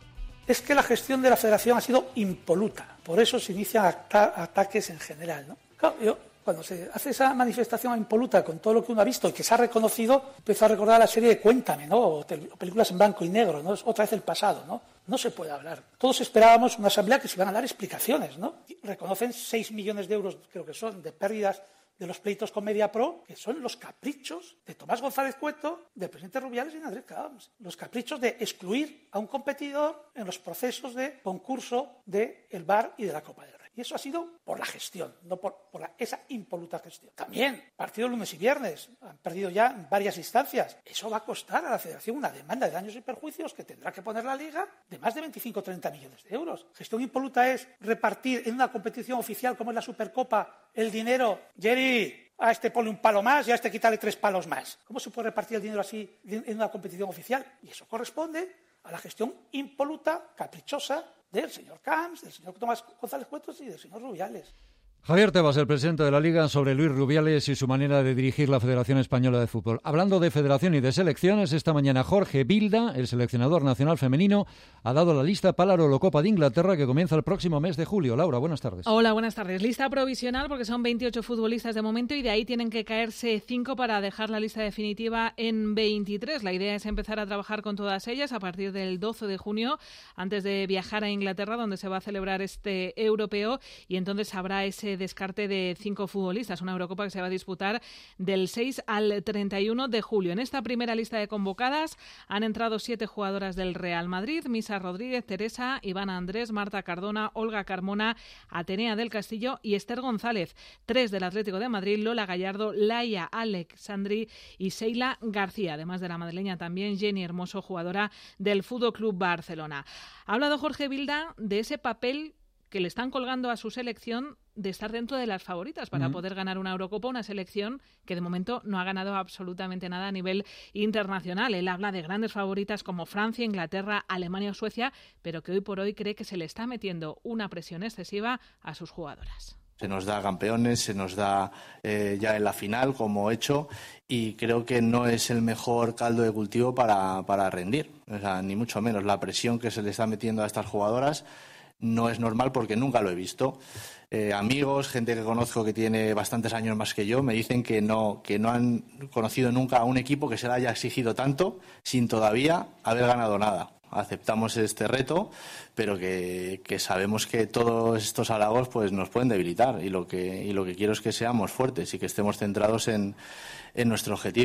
Es que la gestión de la Federación ha sido impoluta, por eso se inician ataques en general, ¿no? Claro, cuando se hace esa manifestación impoluta con todo lo que uno ha visto y que se ha reconocido, empiezo a recordar la serie de Cuéntame, ¿no? O películas en blanco y negro, ¿no? Es otra vez el pasado, ¿no? No se puede hablar. Todos esperábamos una asamblea que se iban a dar explicaciones, ¿no? Y reconocen 6 millones de euros, creo que son, de pérdidas de los pleitos con Mediapro, que son los caprichos de Tomás González Cueto, del presidente Rubiales y de Andrés Camps. Los caprichos de excluir a un competidor en los procesos de concurso del VAR y de la Copa del Rey. Y eso ha sido por la gestión, no por esa impoluta gestión. También, partido lunes y viernes, han perdido ya en varias instancias. Eso va a costar a la Federación una demanda de daños y perjuicios que tendrá que poner la Liga de más de 25 o 30 millones de euros. Gestión impoluta es repartir en una competición oficial como es la Supercopa el dinero. Jerry, a este ponle un palo más y a este quítale 3 palos más. ¿Cómo se puede repartir el dinero así en una competición oficial? Y eso corresponde a la gestión impoluta, caprichosa, del señor Camps, del señor Tomás González Cuetos y del señor Rubiales. Javier Tebas, el presidente de la Liga, sobre Luis Rubiales y su manera de dirigir la Federación Española de Fútbol. Hablando de federación y de selecciones, esta mañana Jorge Vilda, el seleccionador nacional femenino, ha dado la lista para la Eurocopa de Inglaterra, que comienza el próximo mes de julio. Laura, buenas tardes. Hola, buenas tardes. Lista provisional porque son 28 futbolistas de momento y de ahí tienen que caerse 5 para dejar la lista definitiva en 23. La idea es empezar a trabajar con todas ellas a partir del 12 de junio, antes de viajar a Inglaterra, donde se va a celebrar este europeo, y entonces habrá ese descarte de 5 futbolistas, una Eurocopa que se va a disputar del 6 al 31 de julio. En esta primera lista de convocadas han entrado 7 jugadoras del Real Madrid: Misa Rodríguez, Teresa, Ivana Andrés, Marta Cardona, Olga Carmona, Atenea del Castillo y Esther González. 3 del Atlético de Madrid: Lola Gallardo, Laia Alexandri y Sheila García. Además de la madrileña, también Jenny Hermoso, jugadora del Fútbol Club Barcelona. Ha hablado Jorge Vilda de ese papel que le están colgando a su selección de estar dentro de las favoritas para poder ganar una Eurocopa, una selección que de momento no ha ganado absolutamente nada a nivel internacional. Él habla de grandes favoritas como Francia, Inglaterra, Alemania o Suecia, pero que hoy por hoy cree que se le está metiendo una presión excesiva a sus jugadoras. Se nos da campeones, se nos da ya en la final como hecho, y creo que no es el mejor caldo de cultivo para rendir, o sea, ni mucho menos. La presión que se le está metiendo a estas jugadoras no es normal, porque nunca lo he visto. Amigos, gente que conozco que tiene bastantes años más que yo, me dicen que no han conocido nunca a un equipo que se le haya exigido tanto sin todavía haber ganado nada. Aceptamos este reto, pero que sabemos que todos estos halagos pues nos pueden debilitar, y lo que quiero es que seamos fuertes y que estemos centrados en nuestro objetivo.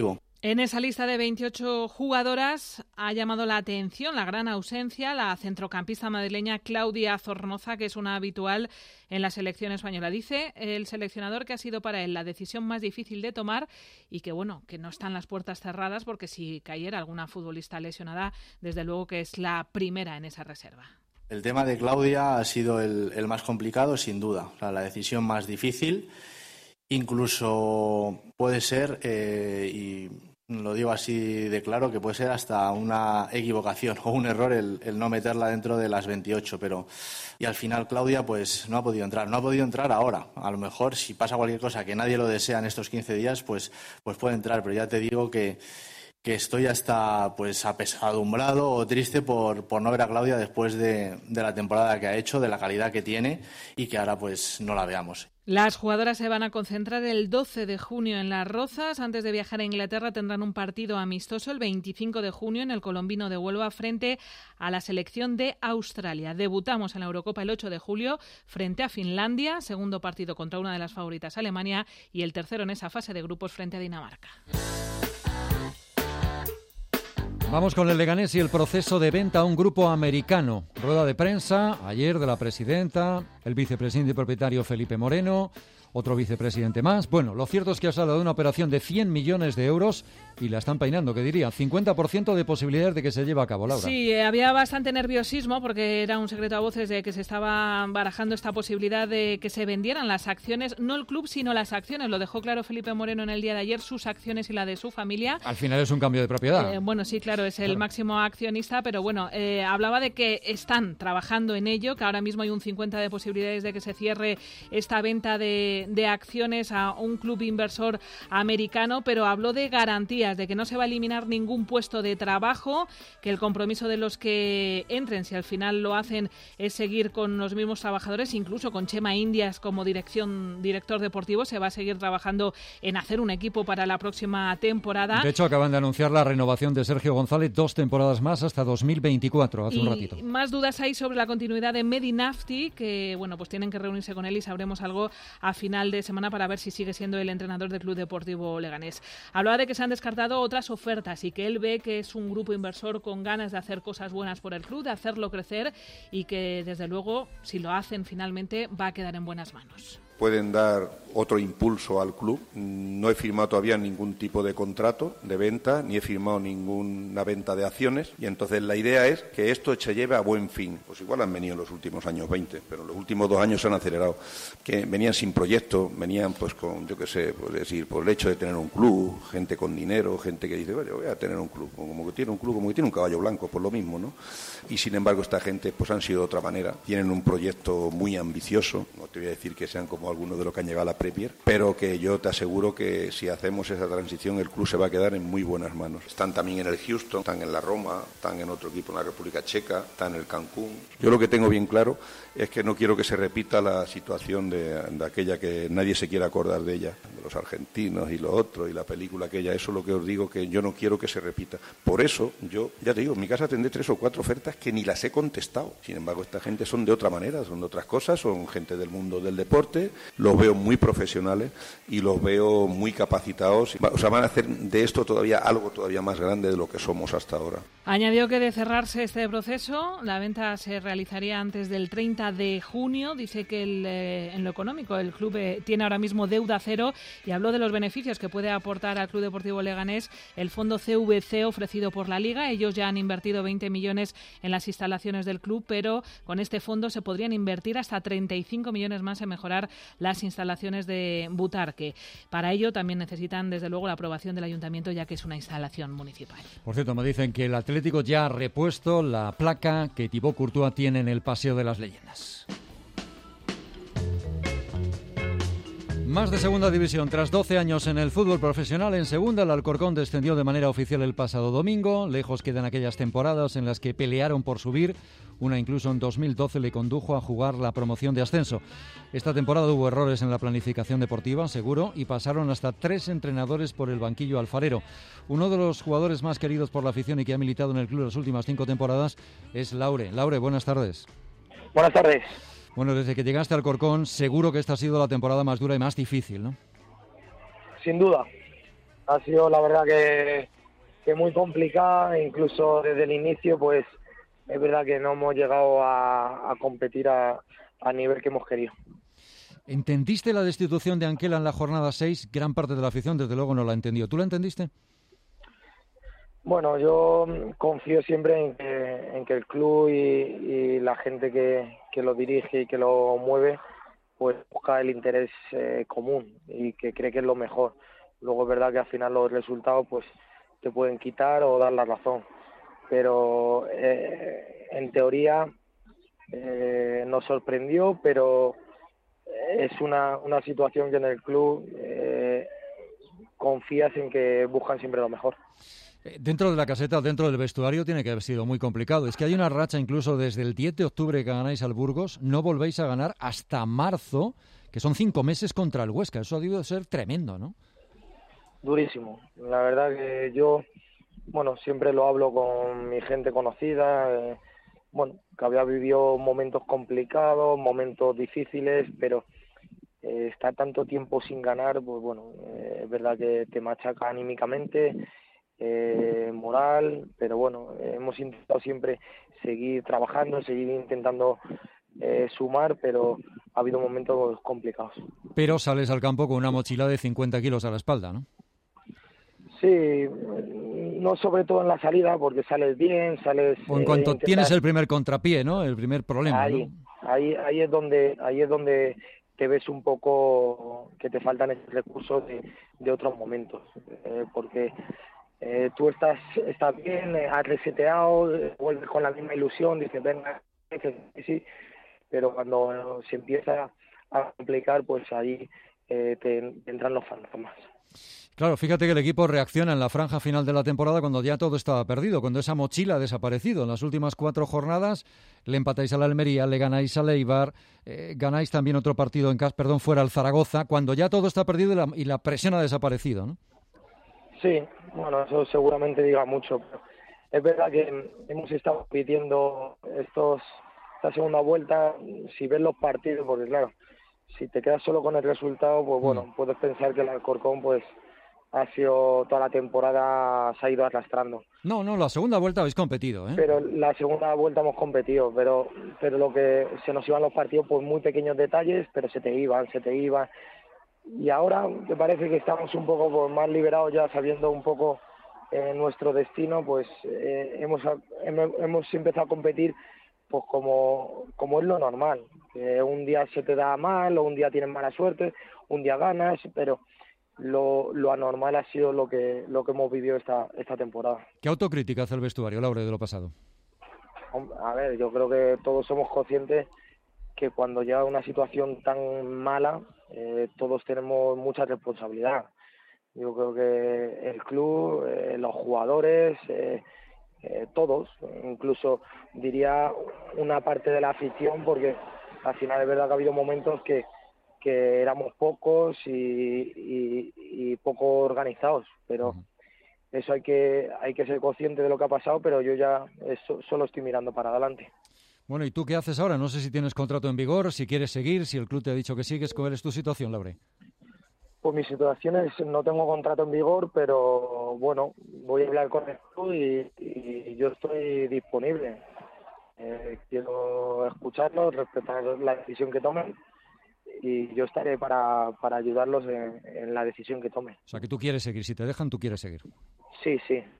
En esa lista de 28 jugadoras ha llamado la atención la gran ausencia, la centrocampista madrileña Claudia Zornoza, que es una habitual en la selección española. Dice el seleccionador que ha sido para él la decisión más difícil de tomar y que, bueno, que no están las puertas cerradas porque si cayera alguna futbolista lesionada, desde luego que es la primera en esa reserva. El tema de Claudia ha sido el más complicado, sin duda. O sea, la decisión más difícil. Incluso puede ser, y lo digo así de claro, que puede ser hasta una equivocación o un error el no meterla dentro de las 28, y al final Claudia pues no ha podido entrar ahora. A lo mejor si pasa cualquier cosa que nadie lo desea en estos 15 días, pues puede entrar, pero ya te digo que estoy hasta pues apesadumbrado o triste por no ver a Claudia después de la temporada que ha hecho, de la calidad que tiene y que ahora pues no la veamos. Las jugadoras se van a concentrar el 12 de junio en Las Rozas. Antes de viajar a Inglaterra tendrán un partido amistoso el 25 de junio en el Colombino de Huelva frente a la selección de Australia. Debutamos en la Eurocopa el 8 de julio frente a Finlandia, segundo partido contra una de las favoritas, Alemania, y el tercero en esa fase de grupos frente a Dinamarca. Vamos con el Leganés y el proceso de venta a un grupo americano. Rueda de prensa ayer de la presidenta, el vicepresidente y propietario Felipe Moreno, otro vicepresidente más. Bueno, lo cierto es que se ha hablado de una operación de 100 millones de euros y la están peinando, que diría, 50% de posibilidades de que se lleve a cabo, Laura. Sí, había bastante nerviosismo porque era un secreto a voces de que se estaba barajando esta posibilidad de que se vendieran las acciones, no el club, sino las acciones. Lo dejó claro Felipe Moreno en el día de ayer, sus acciones y la de su familia. Al final es un cambio de propiedad. Bueno, sí, claro, es el máximo accionista, pero bueno, hablaba de que están trabajando en ello, que ahora mismo hay un 50% de posibilidades de que se cierre esta venta de acciones a un club inversor americano, pero habló de garantías, de que no se va a eliminar ningún puesto de trabajo, que el compromiso de los que entren, si al final lo hacen, es seguir con los mismos trabajadores, incluso con Chema Indias como director deportivo. Se va a seguir trabajando en hacer un equipo para la próxima temporada. De hecho, acaban de anunciar la renovación de Sergio González, 2 temporadas más hasta 2024, hace un ratito. Más dudas hay sobre la continuidad de Mehdi Nafti, que bueno, pues tienen que reunirse con él y sabremos algo a final de semana para ver si sigue siendo el entrenador del Club Deportivo Leganés. Hablaba de que se han descartado otras ofertas y que él ve que es un grupo inversor con ganas de hacer cosas buenas por el club, de hacerlo crecer y que desde luego, si lo hacen finalmente, va a quedar en buenas manos. Pueden dar otro impulso al club. No he firmado todavía ningún tipo de contrato de venta, ni he firmado ninguna venta de acciones, y entonces la idea es que esto se lleve a buen fin. Pues igual han venido en los últimos años 20, pero en los últimos 2 años se han acelerado, que venían sin proyecto, venían pues con, yo qué sé, pues decir, por el hecho de tener un club, gente con dinero, gente que dice, bueno, yo voy a tener un club, como que tiene un club, como que tiene un caballo blanco, por lo mismo, ¿no? Y sin embargo esta gente pues han sido de otra manera, tienen un proyecto muy ambicioso, no te voy a decir que sean como algunos de los que han llegado a la Premier, pero que yo te aseguro que si hacemos esa transición el club se va a quedar en muy buenas manos. Están también en el Houston, están en la Roma, están en otro equipo en la República Checa, están en el Cancún. Yo lo que tengo bien claro es que no quiero que se repita la situación de aquella que nadie se quiera acordar de ella, de los argentinos y lo otro, y la película aquella. Eso es lo que os digo, que yo no quiero que se repita. Por eso, yo, ya te digo, en mi casa tendré 3 o 4 ofertas que ni las he contestado. Sin embargo, esta gente son de otra manera, son de otras cosas, son gente del mundo del deporte, los veo muy profesionales y los veo muy capacitados. O sea, van a hacer de esto todavía algo todavía más grande de lo que somos hasta ahora. Añadió que de cerrarse este proceso, la venta se realizaría antes del 30 de junio. Dice que en lo económico el club tiene ahora mismo deuda cero y habló de los beneficios que puede aportar al Club Deportivo Leganés el fondo CVC ofrecido por la Liga. Ellos ya han invertido 20 millones en las instalaciones del club, pero con este fondo se podrían invertir hasta 35 millones más en mejorar las instalaciones de Butarque. Para ello también necesitan, desde luego, la aprobación del Ayuntamiento, ya que es una instalación municipal. Por cierto, me dicen que el Atlético ya ha repuesto la placa que Thibaut Courtois tiene en el Paseo de las Leyendas. Más de segunda división. Tras 12 años en el fútbol profesional, en segunda el Alcorcón descendió de manera oficial el pasado domingo. Lejos quedan aquellas temporadas en las que pelearon por subir. Una incluso en 2012 le condujo a jugar la promoción de ascenso. Esta temporada hubo errores en la planificación deportiva, seguro, y pasaron hasta 3 entrenadores por el banquillo alfarero. Uno de los jugadores más queridos por la afición y que ha militado en el club las últimas 5 temporadas es Laure. Laure, buenas tardes. Buenas tardes. Bueno, desde que llegaste al Alcorcón, seguro que esta ha sido la temporada más dura y más difícil, ¿no? Sin duda. ha sido la verdad que muy complicada, incluso desde el inicio pues es verdad que no hemos llegado a competir a nivel que hemos querido. ¿Entendiste la destitución de Anquela en la jornada 6? Gran parte de la afición desde luego no la entendió. ¿Tú la entendiste? Bueno, yo confío siempre en que el club y la gente que lo dirige y que lo mueve pues busca el interés común y que cree que es lo mejor. Luego es verdad que al final los resultados pues te pueden quitar o dar la razón, pero en teoría nos sorprendió, pero es una situación que en el club confías en que buscan siempre lo mejor. Dentro de la caseta, dentro del vestuario, tiene que haber sido muy complicado. Es que hay una racha incluso desde el 10 de octubre que ganáis al Burgos, no volvéis a ganar hasta marzo, que son 5 meses contra el Huesca. Eso ha debido ser tremendo, ¿no? Durísimo. La verdad que yo, siempre lo hablo con mi gente conocida, que había vivido momentos complicados, momentos difíciles, pero estar tanto tiempo sin ganar, pues es verdad que te machaca anímicamente, moral, pero hemos intentado siempre seguir trabajando, seguir intentando sumar, pero ha habido momentos complicados. Pero sales al campo con una mochila de 50 kilos a la espalda, ¿no? Sí, no sobre todo en la salida, porque sales bien, sales... O en cuanto tienes el primer contrapié, ¿no? El primer problema, ahí, ¿no? Ahí es donde te ves un poco que te faltan esos recursos de otros momentos, porque tú estás bien, has reseteado, vuelves con la misma ilusión, dices, venga, sí, pero cuando se empieza a complicar, pues ahí te entran los fantasmas. Claro, fíjate que el equipo reacciona en la franja final de la temporada cuando ya todo estaba perdido, cuando esa mochila ha desaparecido. En las últimas 4 jornadas le empatáis a la Almería, le ganáis al Eibar, ganáis también otro partido fuera al Zaragoza, cuando ya todo está perdido y la presión ha desaparecido, ¿no? Sí, eso seguramente diga mucho. Pero es verdad que hemos estado pidiendo esta segunda vuelta, si ves los partidos, porque claro, si te quedas solo con el resultado, pues puedes pensar que el Alcorcón pues ha sido toda la temporada, se ha ido arrastrando. No, la segunda vuelta habéis competido, ¿eh? Pero la segunda vuelta hemos competido, pero lo que se nos iban los partidos por muy pequeños detalles, pero se te iban. Y ahora me parece que estamos un poco más liberados ya, sabiendo un poco nuestro destino, pues hemos empezado a competir pues como es lo normal. Un día se te da mal, o un día tienes mala suerte, un día ganas, pero lo anormal ha sido lo que hemos vivido esta temporada. ¿Qué autocrítica hace el vestuario, Laure, de lo pasado? A ver, yo creo que todos somos conscientes que cuando llega una situación tan mala, todos tenemos mucha responsabilidad. Yo creo que el club, los jugadores, todos, incluso diría una parte de la afición, porque al final es verdad que ha habido momentos que éramos pocos y poco organizados, pero eso hay que ser consciente de lo que ha pasado, pero yo ya solo estoy mirando para adelante. Bueno, ¿y tú qué haces ahora? No sé si tienes contrato en vigor, si quieres seguir, si el club te ha dicho que sigues. ¿Cuál es tu situación, Laure? Pues mi situación es, no tengo contrato en vigor, pero voy a hablar con el club y yo estoy disponible. Quiero escucharlos, respetar la decisión que tomen, y yo estaré para ayudarlos en la decisión que tomen. O sea, que tú quieres seguir. Si te dejan, tú quieres seguir. Sí.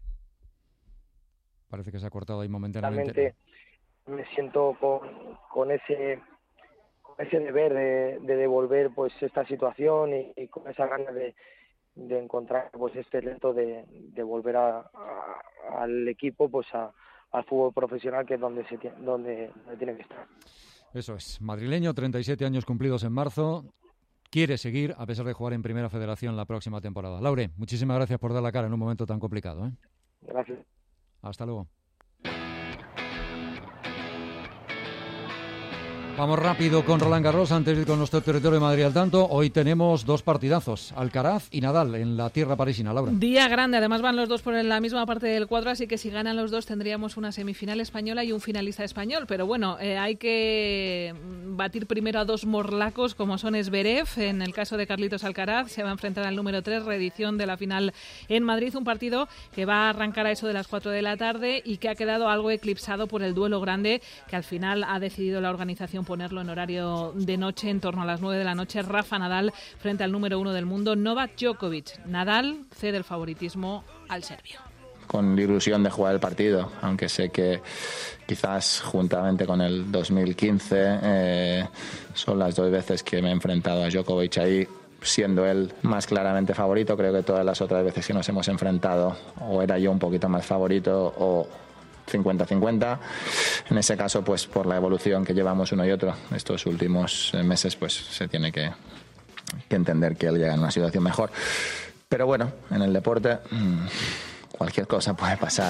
Parece que se ha cortado ahí momentáneamente. Realmente me siento con ese deber de devolver pues esta situación y con esa ganas de encontrar pues este reto de volver al equipo, pues al fútbol profesional, que es donde tiene que estar. Eso es. Madrileño, 37 años cumplidos en marzo. Quiere seguir a pesar de jugar en Primera Federación la próxima temporada. Laure, muchísimas gracias por dar la cara en un momento tan complicado, ¿eh? Gracias. Hasta luego. Vamos rápido con Roland Garros antes de ir con nuestro territorio de Madrid al tanto. Hoy tenemos 2 partidazos, Alcaraz y Nadal en la tierra parisina, Laura. Día grande, además van los dos por la misma parte del cuadro, así que si ganan los dos tendríamos una semifinal española y un finalista español. Pero bueno, hay que batir primero a 2 morlacos como son Zverev. En el caso de Carlitos Alcaraz se va a enfrentar al número 3, reedición de la final en Madrid, un partido que va a arrancar a eso de las 4 de la tarde y que ha quedado algo eclipsado por el duelo grande que al final ha decidido la organización ponerlo en horario de noche, en torno a las 9 de la noche. Rafa Nadal frente al número 1 del mundo, Novak Djokovic. Nadal cede el favoritismo al serbio. Con la ilusión de jugar el partido, aunque sé que quizás juntamente con el 2015 son las 2 veces que me he enfrentado a Djokovic ahí, siendo él más claramente favorito. Creo que todas las otras veces que nos hemos enfrentado o era yo un poquito más favorito o 50-50. En ese caso, pues por la evolución que llevamos uno y otro estos últimos meses, pues se tiene que entender que él llega en una situación mejor. Pero bueno, en el deporte cualquier cosa puede pasar.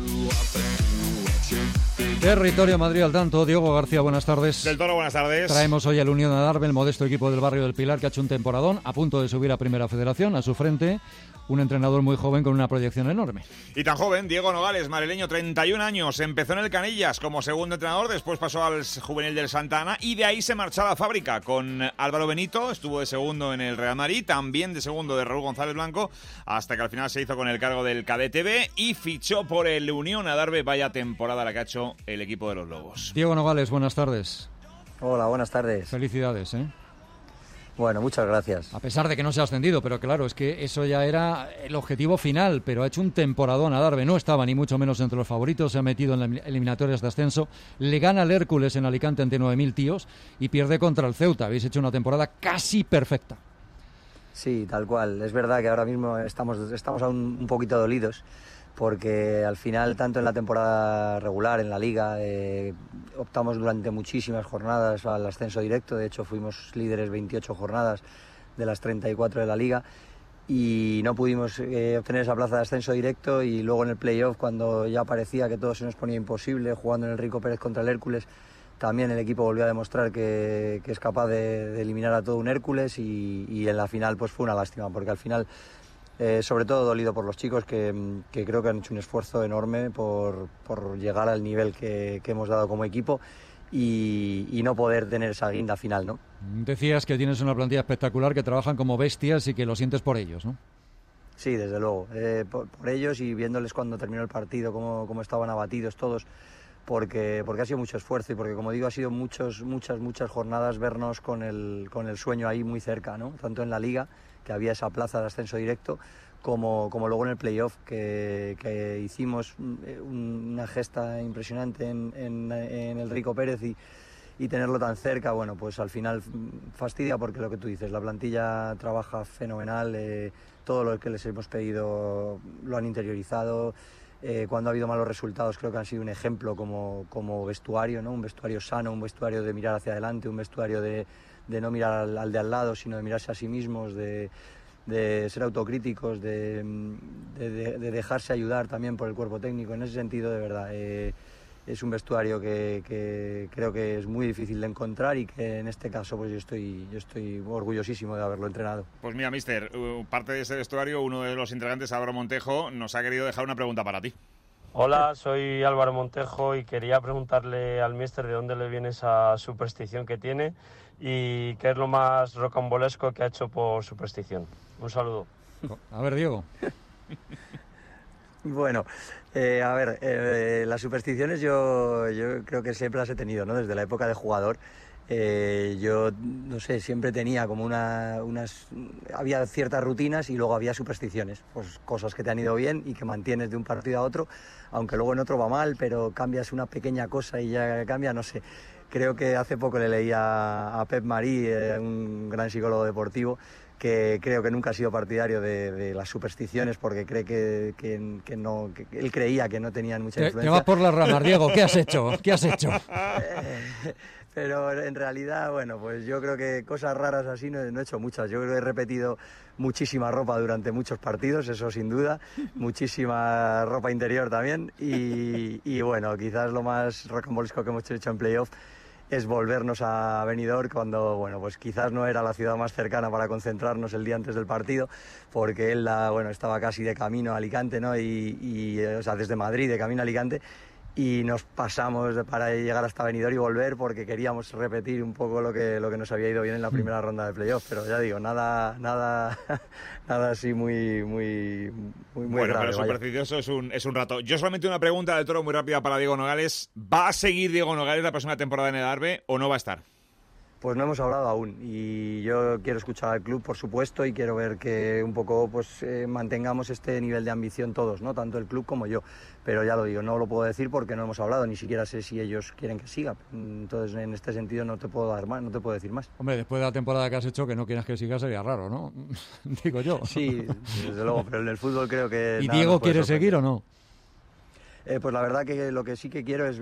Territorio Madrid al tanto. Diego García, buenas tardes. Del Toro, buenas tardes. Traemos hoy al Unión Adarve, el modesto equipo del barrio del Pilar que ha hecho un temporadón, a punto de subir a Primera Federación. A su frente, un entrenador muy joven con una proyección enorme. Y tan joven, Diego Nogales, madrileño, 31 años. Empezó en el Canillas como segundo entrenador, después pasó al juvenil del Santa Ana y de ahí se marchó a la fábrica con Álvaro Benito. Estuvo de segundo en el Real Madrid, también de segundo de Raúl González Blanco, hasta que al final se hizo con el cargo del Cadete B y fichó por el Unión Adarve. Vaya temporada la que ha hecho el equipo de los Lobos. Diego Nogales, buenas tardes. Hola, buenas tardes. Felicidades, ¿eh? Bueno, muchas gracias. A pesar de que no se ha ascendido, pero claro, es que eso ya era el objetivo final, pero ha hecho un temporadón Adarve, no estaba ni mucho menos entre los favoritos, se ha metido en las eliminatorias de ascenso, le gana al Hércules en Alicante ante 9.000 tíos y pierde contra el Ceuta. Habéis hecho una temporada casi perfecta. Sí, tal cual. Es verdad que ahora mismo estamos aún un poquito dolidos, porque al final, tanto en la temporada regular, en la Liga, optamos durante muchísimas jornadas al ascenso directo. De hecho, fuimos líderes 28 jornadas de las 34 de la Liga y no pudimos obtener esa plaza de ascenso directo. Y luego en el playoff, cuando ya parecía que todo se nos ponía imposible, jugando en el Rico Pérez contra el Hércules, también el equipo volvió a demostrar que es capaz de eliminar a todo un Hércules y en la final pues fue una lástima, porque al final... sobre todo dolido por los chicos que creo que han hecho un esfuerzo enorme por llegar al nivel que hemos dado como equipo y no poder tener esa guinda final, ¿no? Decías que tienes una plantilla espectacular, que trabajan como bestias y que lo sientes por ellos, ¿no? Sí, desde luego, por ellos y viéndoles cuando terminó el partido, cómo estaban abatidos todos, porque ha sido mucho esfuerzo y porque, como digo, ha sido muchas jornadas vernos con el sueño ahí muy cerca, ¿no? Tanto en la Liga, que había esa plaza de ascenso directo, como luego en el playoff, que hicimos una gesta impresionante en el Rico Pérez y tenerlo tan cerca, bueno, pues al final fastidia, porque lo que tú dices, la plantilla trabaja fenomenal, todo lo que les hemos pedido lo han interiorizado. Cuando ha habido malos resultados creo que han sido un ejemplo como vestuario, ¿no? Un vestuario sano, un vestuario de mirar hacia adelante, un vestuario de no mirar al de al lado, sino de mirarse a sí mismos, de ser autocríticos, de dejarse ayudar también por el cuerpo técnico. En ese sentido, de verdad, es un vestuario que creo que es muy difícil de encontrar y que en este caso pues yo estoy orgullosísimo de haberlo entrenado. Pues mira, mister, parte de ese vestuario, uno de los integrantes, Álvaro Montejo, nos ha querido dejar una pregunta para ti. Hola, soy Álvaro Montejo y quería preguntarle al míster de dónde le viene esa superstición que tiene y qué es lo más rocambolesco que ha hecho por superstición. Un saludo. A ver, Diego. Bueno, a ver, las supersticiones yo creo que siempre las he tenido, ¿no? Desde la época de jugador. Yo, no sé, siempre tenía como había ciertas rutinas y luego había supersticiones, pues cosas que te han ido bien y que mantienes de un partido a otro, aunque luego en otro va mal, pero cambias una pequeña cosa y ya cambia, no sé. Creo que hace poco le leí a Pep Marí, un gran psicólogo deportivo, que creo que nunca ha sido partidario de las supersticiones, porque cree que él creía que no tenían mucha influencia. Te vas por las ramas, Diego. ¿Qué has hecho? ¿Qué has hecho? Pero en realidad, bueno, pues yo creo que cosas raras así no he hecho muchas. Yo creo que he repetido muchísima ropa durante muchos partidos, eso sin duda, muchísima ropa interior también y bueno, quizás lo más rocambolesco que hemos hecho en playoff es volvernos a Benidorm cuando, bueno, pues quizás no era la ciudad más cercana para concentrarnos el día antes del partido, porque él, bueno, estaba casi de camino a Alicante, ¿no? O sea, desde Madrid de camino a Alicante, y nos pasamos para llegar hasta Benidorm y volver porque queríamos repetir un poco lo que nos había ido bien en la primera ronda de playoff, pero ya digo, nada así muy bueno, grave, pero supersticioso es un rato. Yo solamente una pregunta del Toro muy rápida para Diego Nogales. ¿Va a seguir Diego Nogales la próxima temporada en el Arbe o no va a estar? Pues no hemos hablado aún y yo quiero escuchar al club, por supuesto, y quiero ver que un poco pues mantengamos este nivel de ambición todos, ¿no? Tanto el club como yo. Pero ya lo digo, no lo puedo decir porque no hemos hablado, ni siquiera sé si ellos quieren que siga. Entonces, en este sentido no te puedo dar más, no te puedo decir más. Hombre, después de la temporada que has hecho, que no quieras que siga sería raro, ¿no? Digo yo. Sí, desde luego, pero en el fútbol creo que... ¿Y Diego quiere seguir o no? Pues la verdad que lo que sí que quiero es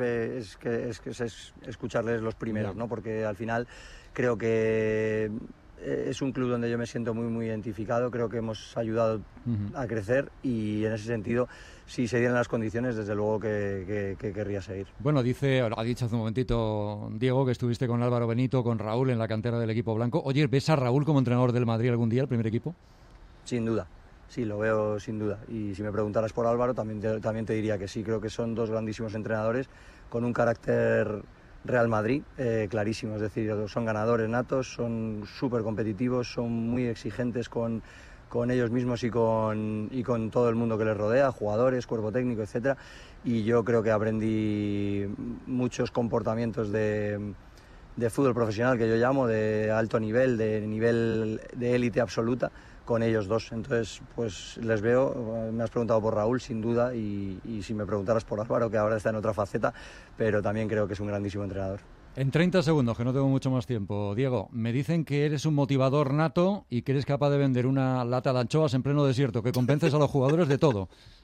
escucharles los primeros, ¿no? Porque al final creo que es un club donde yo me siento muy identificado, creo que hemos ayudado a crecer y en ese sentido, si se dieran las condiciones, desde luego que querría seguir. Bueno, ha dicho hace un momentito Diego que estuviste con Álvaro Benito, con Raúl en la cantera del equipo blanco. Oye, ¿ves a Raúl como entrenador del Madrid algún día, el primer equipo? Sin duda. Sí, lo veo sin duda. Y si me preguntaras por Álvaro, también te diría que sí. Creo que son dos grandísimos entrenadores con un carácter Real Madrid clarísimo. Es decir, son ganadores natos, son súper competitivos, son muy exigentes con ellos mismos y con todo el mundo que les rodea, jugadores, cuerpo técnico, etcétera. Y yo creo que aprendí muchos comportamientos de fútbol profesional, que yo llamo, de alto nivel, de élite absoluta, con ellos dos. Entonces, pues les veo. Me has preguntado por Raúl, sin duda, y si me preguntaras por Álvaro, que ahora está en otra faceta, pero también creo que es un grandísimo entrenador. En 30 segundos, que no tengo mucho más tiempo, Diego, me dicen que eres un motivador nato y que eres capaz de vender una lata de anchoas en pleno desierto, que convences a los jugadores de todo.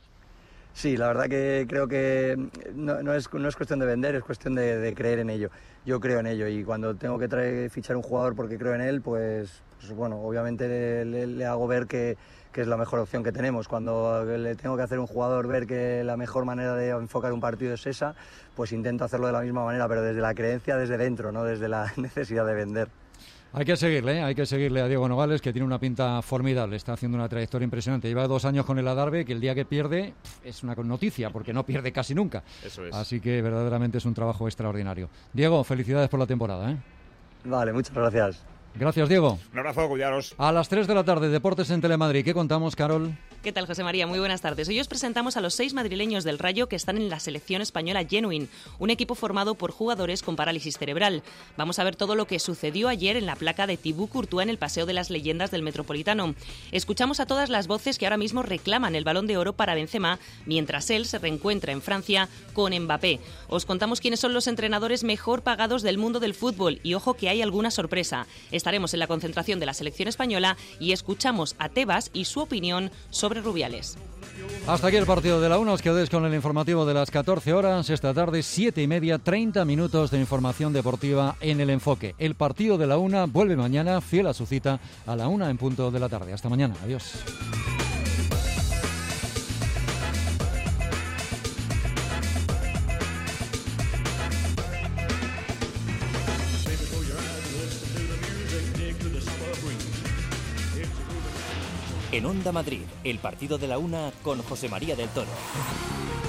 Sí, la verdad que creo que no es cuestión de vender, es cuestión de creer en ello. Yo creo en ello y cuando tengo que fichar un jugador porque creo en él, pues bueno, obviamente le hago ver que es la mejor opción que tenemos. Cuando le tengo que hacer a un jugador ver que la mejor manera de enfocar un partido es esa, pues intento hacerlo de la misma manera, pero desde la creencia, desde dentro, no desde la necesidad de vender. Hay que seguirle a Diego Nogales, que tiene una pinta formidable, está haciendo una trayectoria impresionante. Lleva 2 años con el Adarve, que el día que pierde es una noticia, porque no pierde casi nunca. Eso es. Así que verdaderamente es un trabajo extraordinario. Diego, felicidades por la temporada, ¿eh? Vale, muchas gracias. Gracias, Diego. Un abrazo, cuidaros. A las 3 de la tarde, Deportes en Telemadrid. ¿Qué contamos, Carol? ¿Qué tal, José María? Muy buenas tardes. Hoy os presentamos a los 6 madrileños del Rayo que están en la selección española Genuine, un equipo formado por jugadores con parálisis cerebral. Vamos a ver todo lo que sucedió ayer en la placa de Thibaut Courtois en el Paseo de las Leyendas del Metropolitano. Escuchamos a todas las voces que ahora mismo reclaman el Balón de Oro para Benzema, mientras él se reencuentra en Francia con Mbappé. Os contamos quiénes son los entrenadores mejor pagados del mundo del fútbol y ojo que hay alguna sorpresa. Estaremos en la concentración de la selección española y escuchamos a Tebas y su opinión sobre Rubiales. Hasta aquí el partido de la 1. Os quedáis con el informativo de las 14 horas. Esta tarde, 7:30, 30 minutos de información deportiva en El Enfoque. El partido de la 1 vuelve mañana, fiel a su cita, a la 1 en punto de la tarde. Hasta mañana. Adiós. En Onda Madrid, el partido de la 1 con José María del Toro.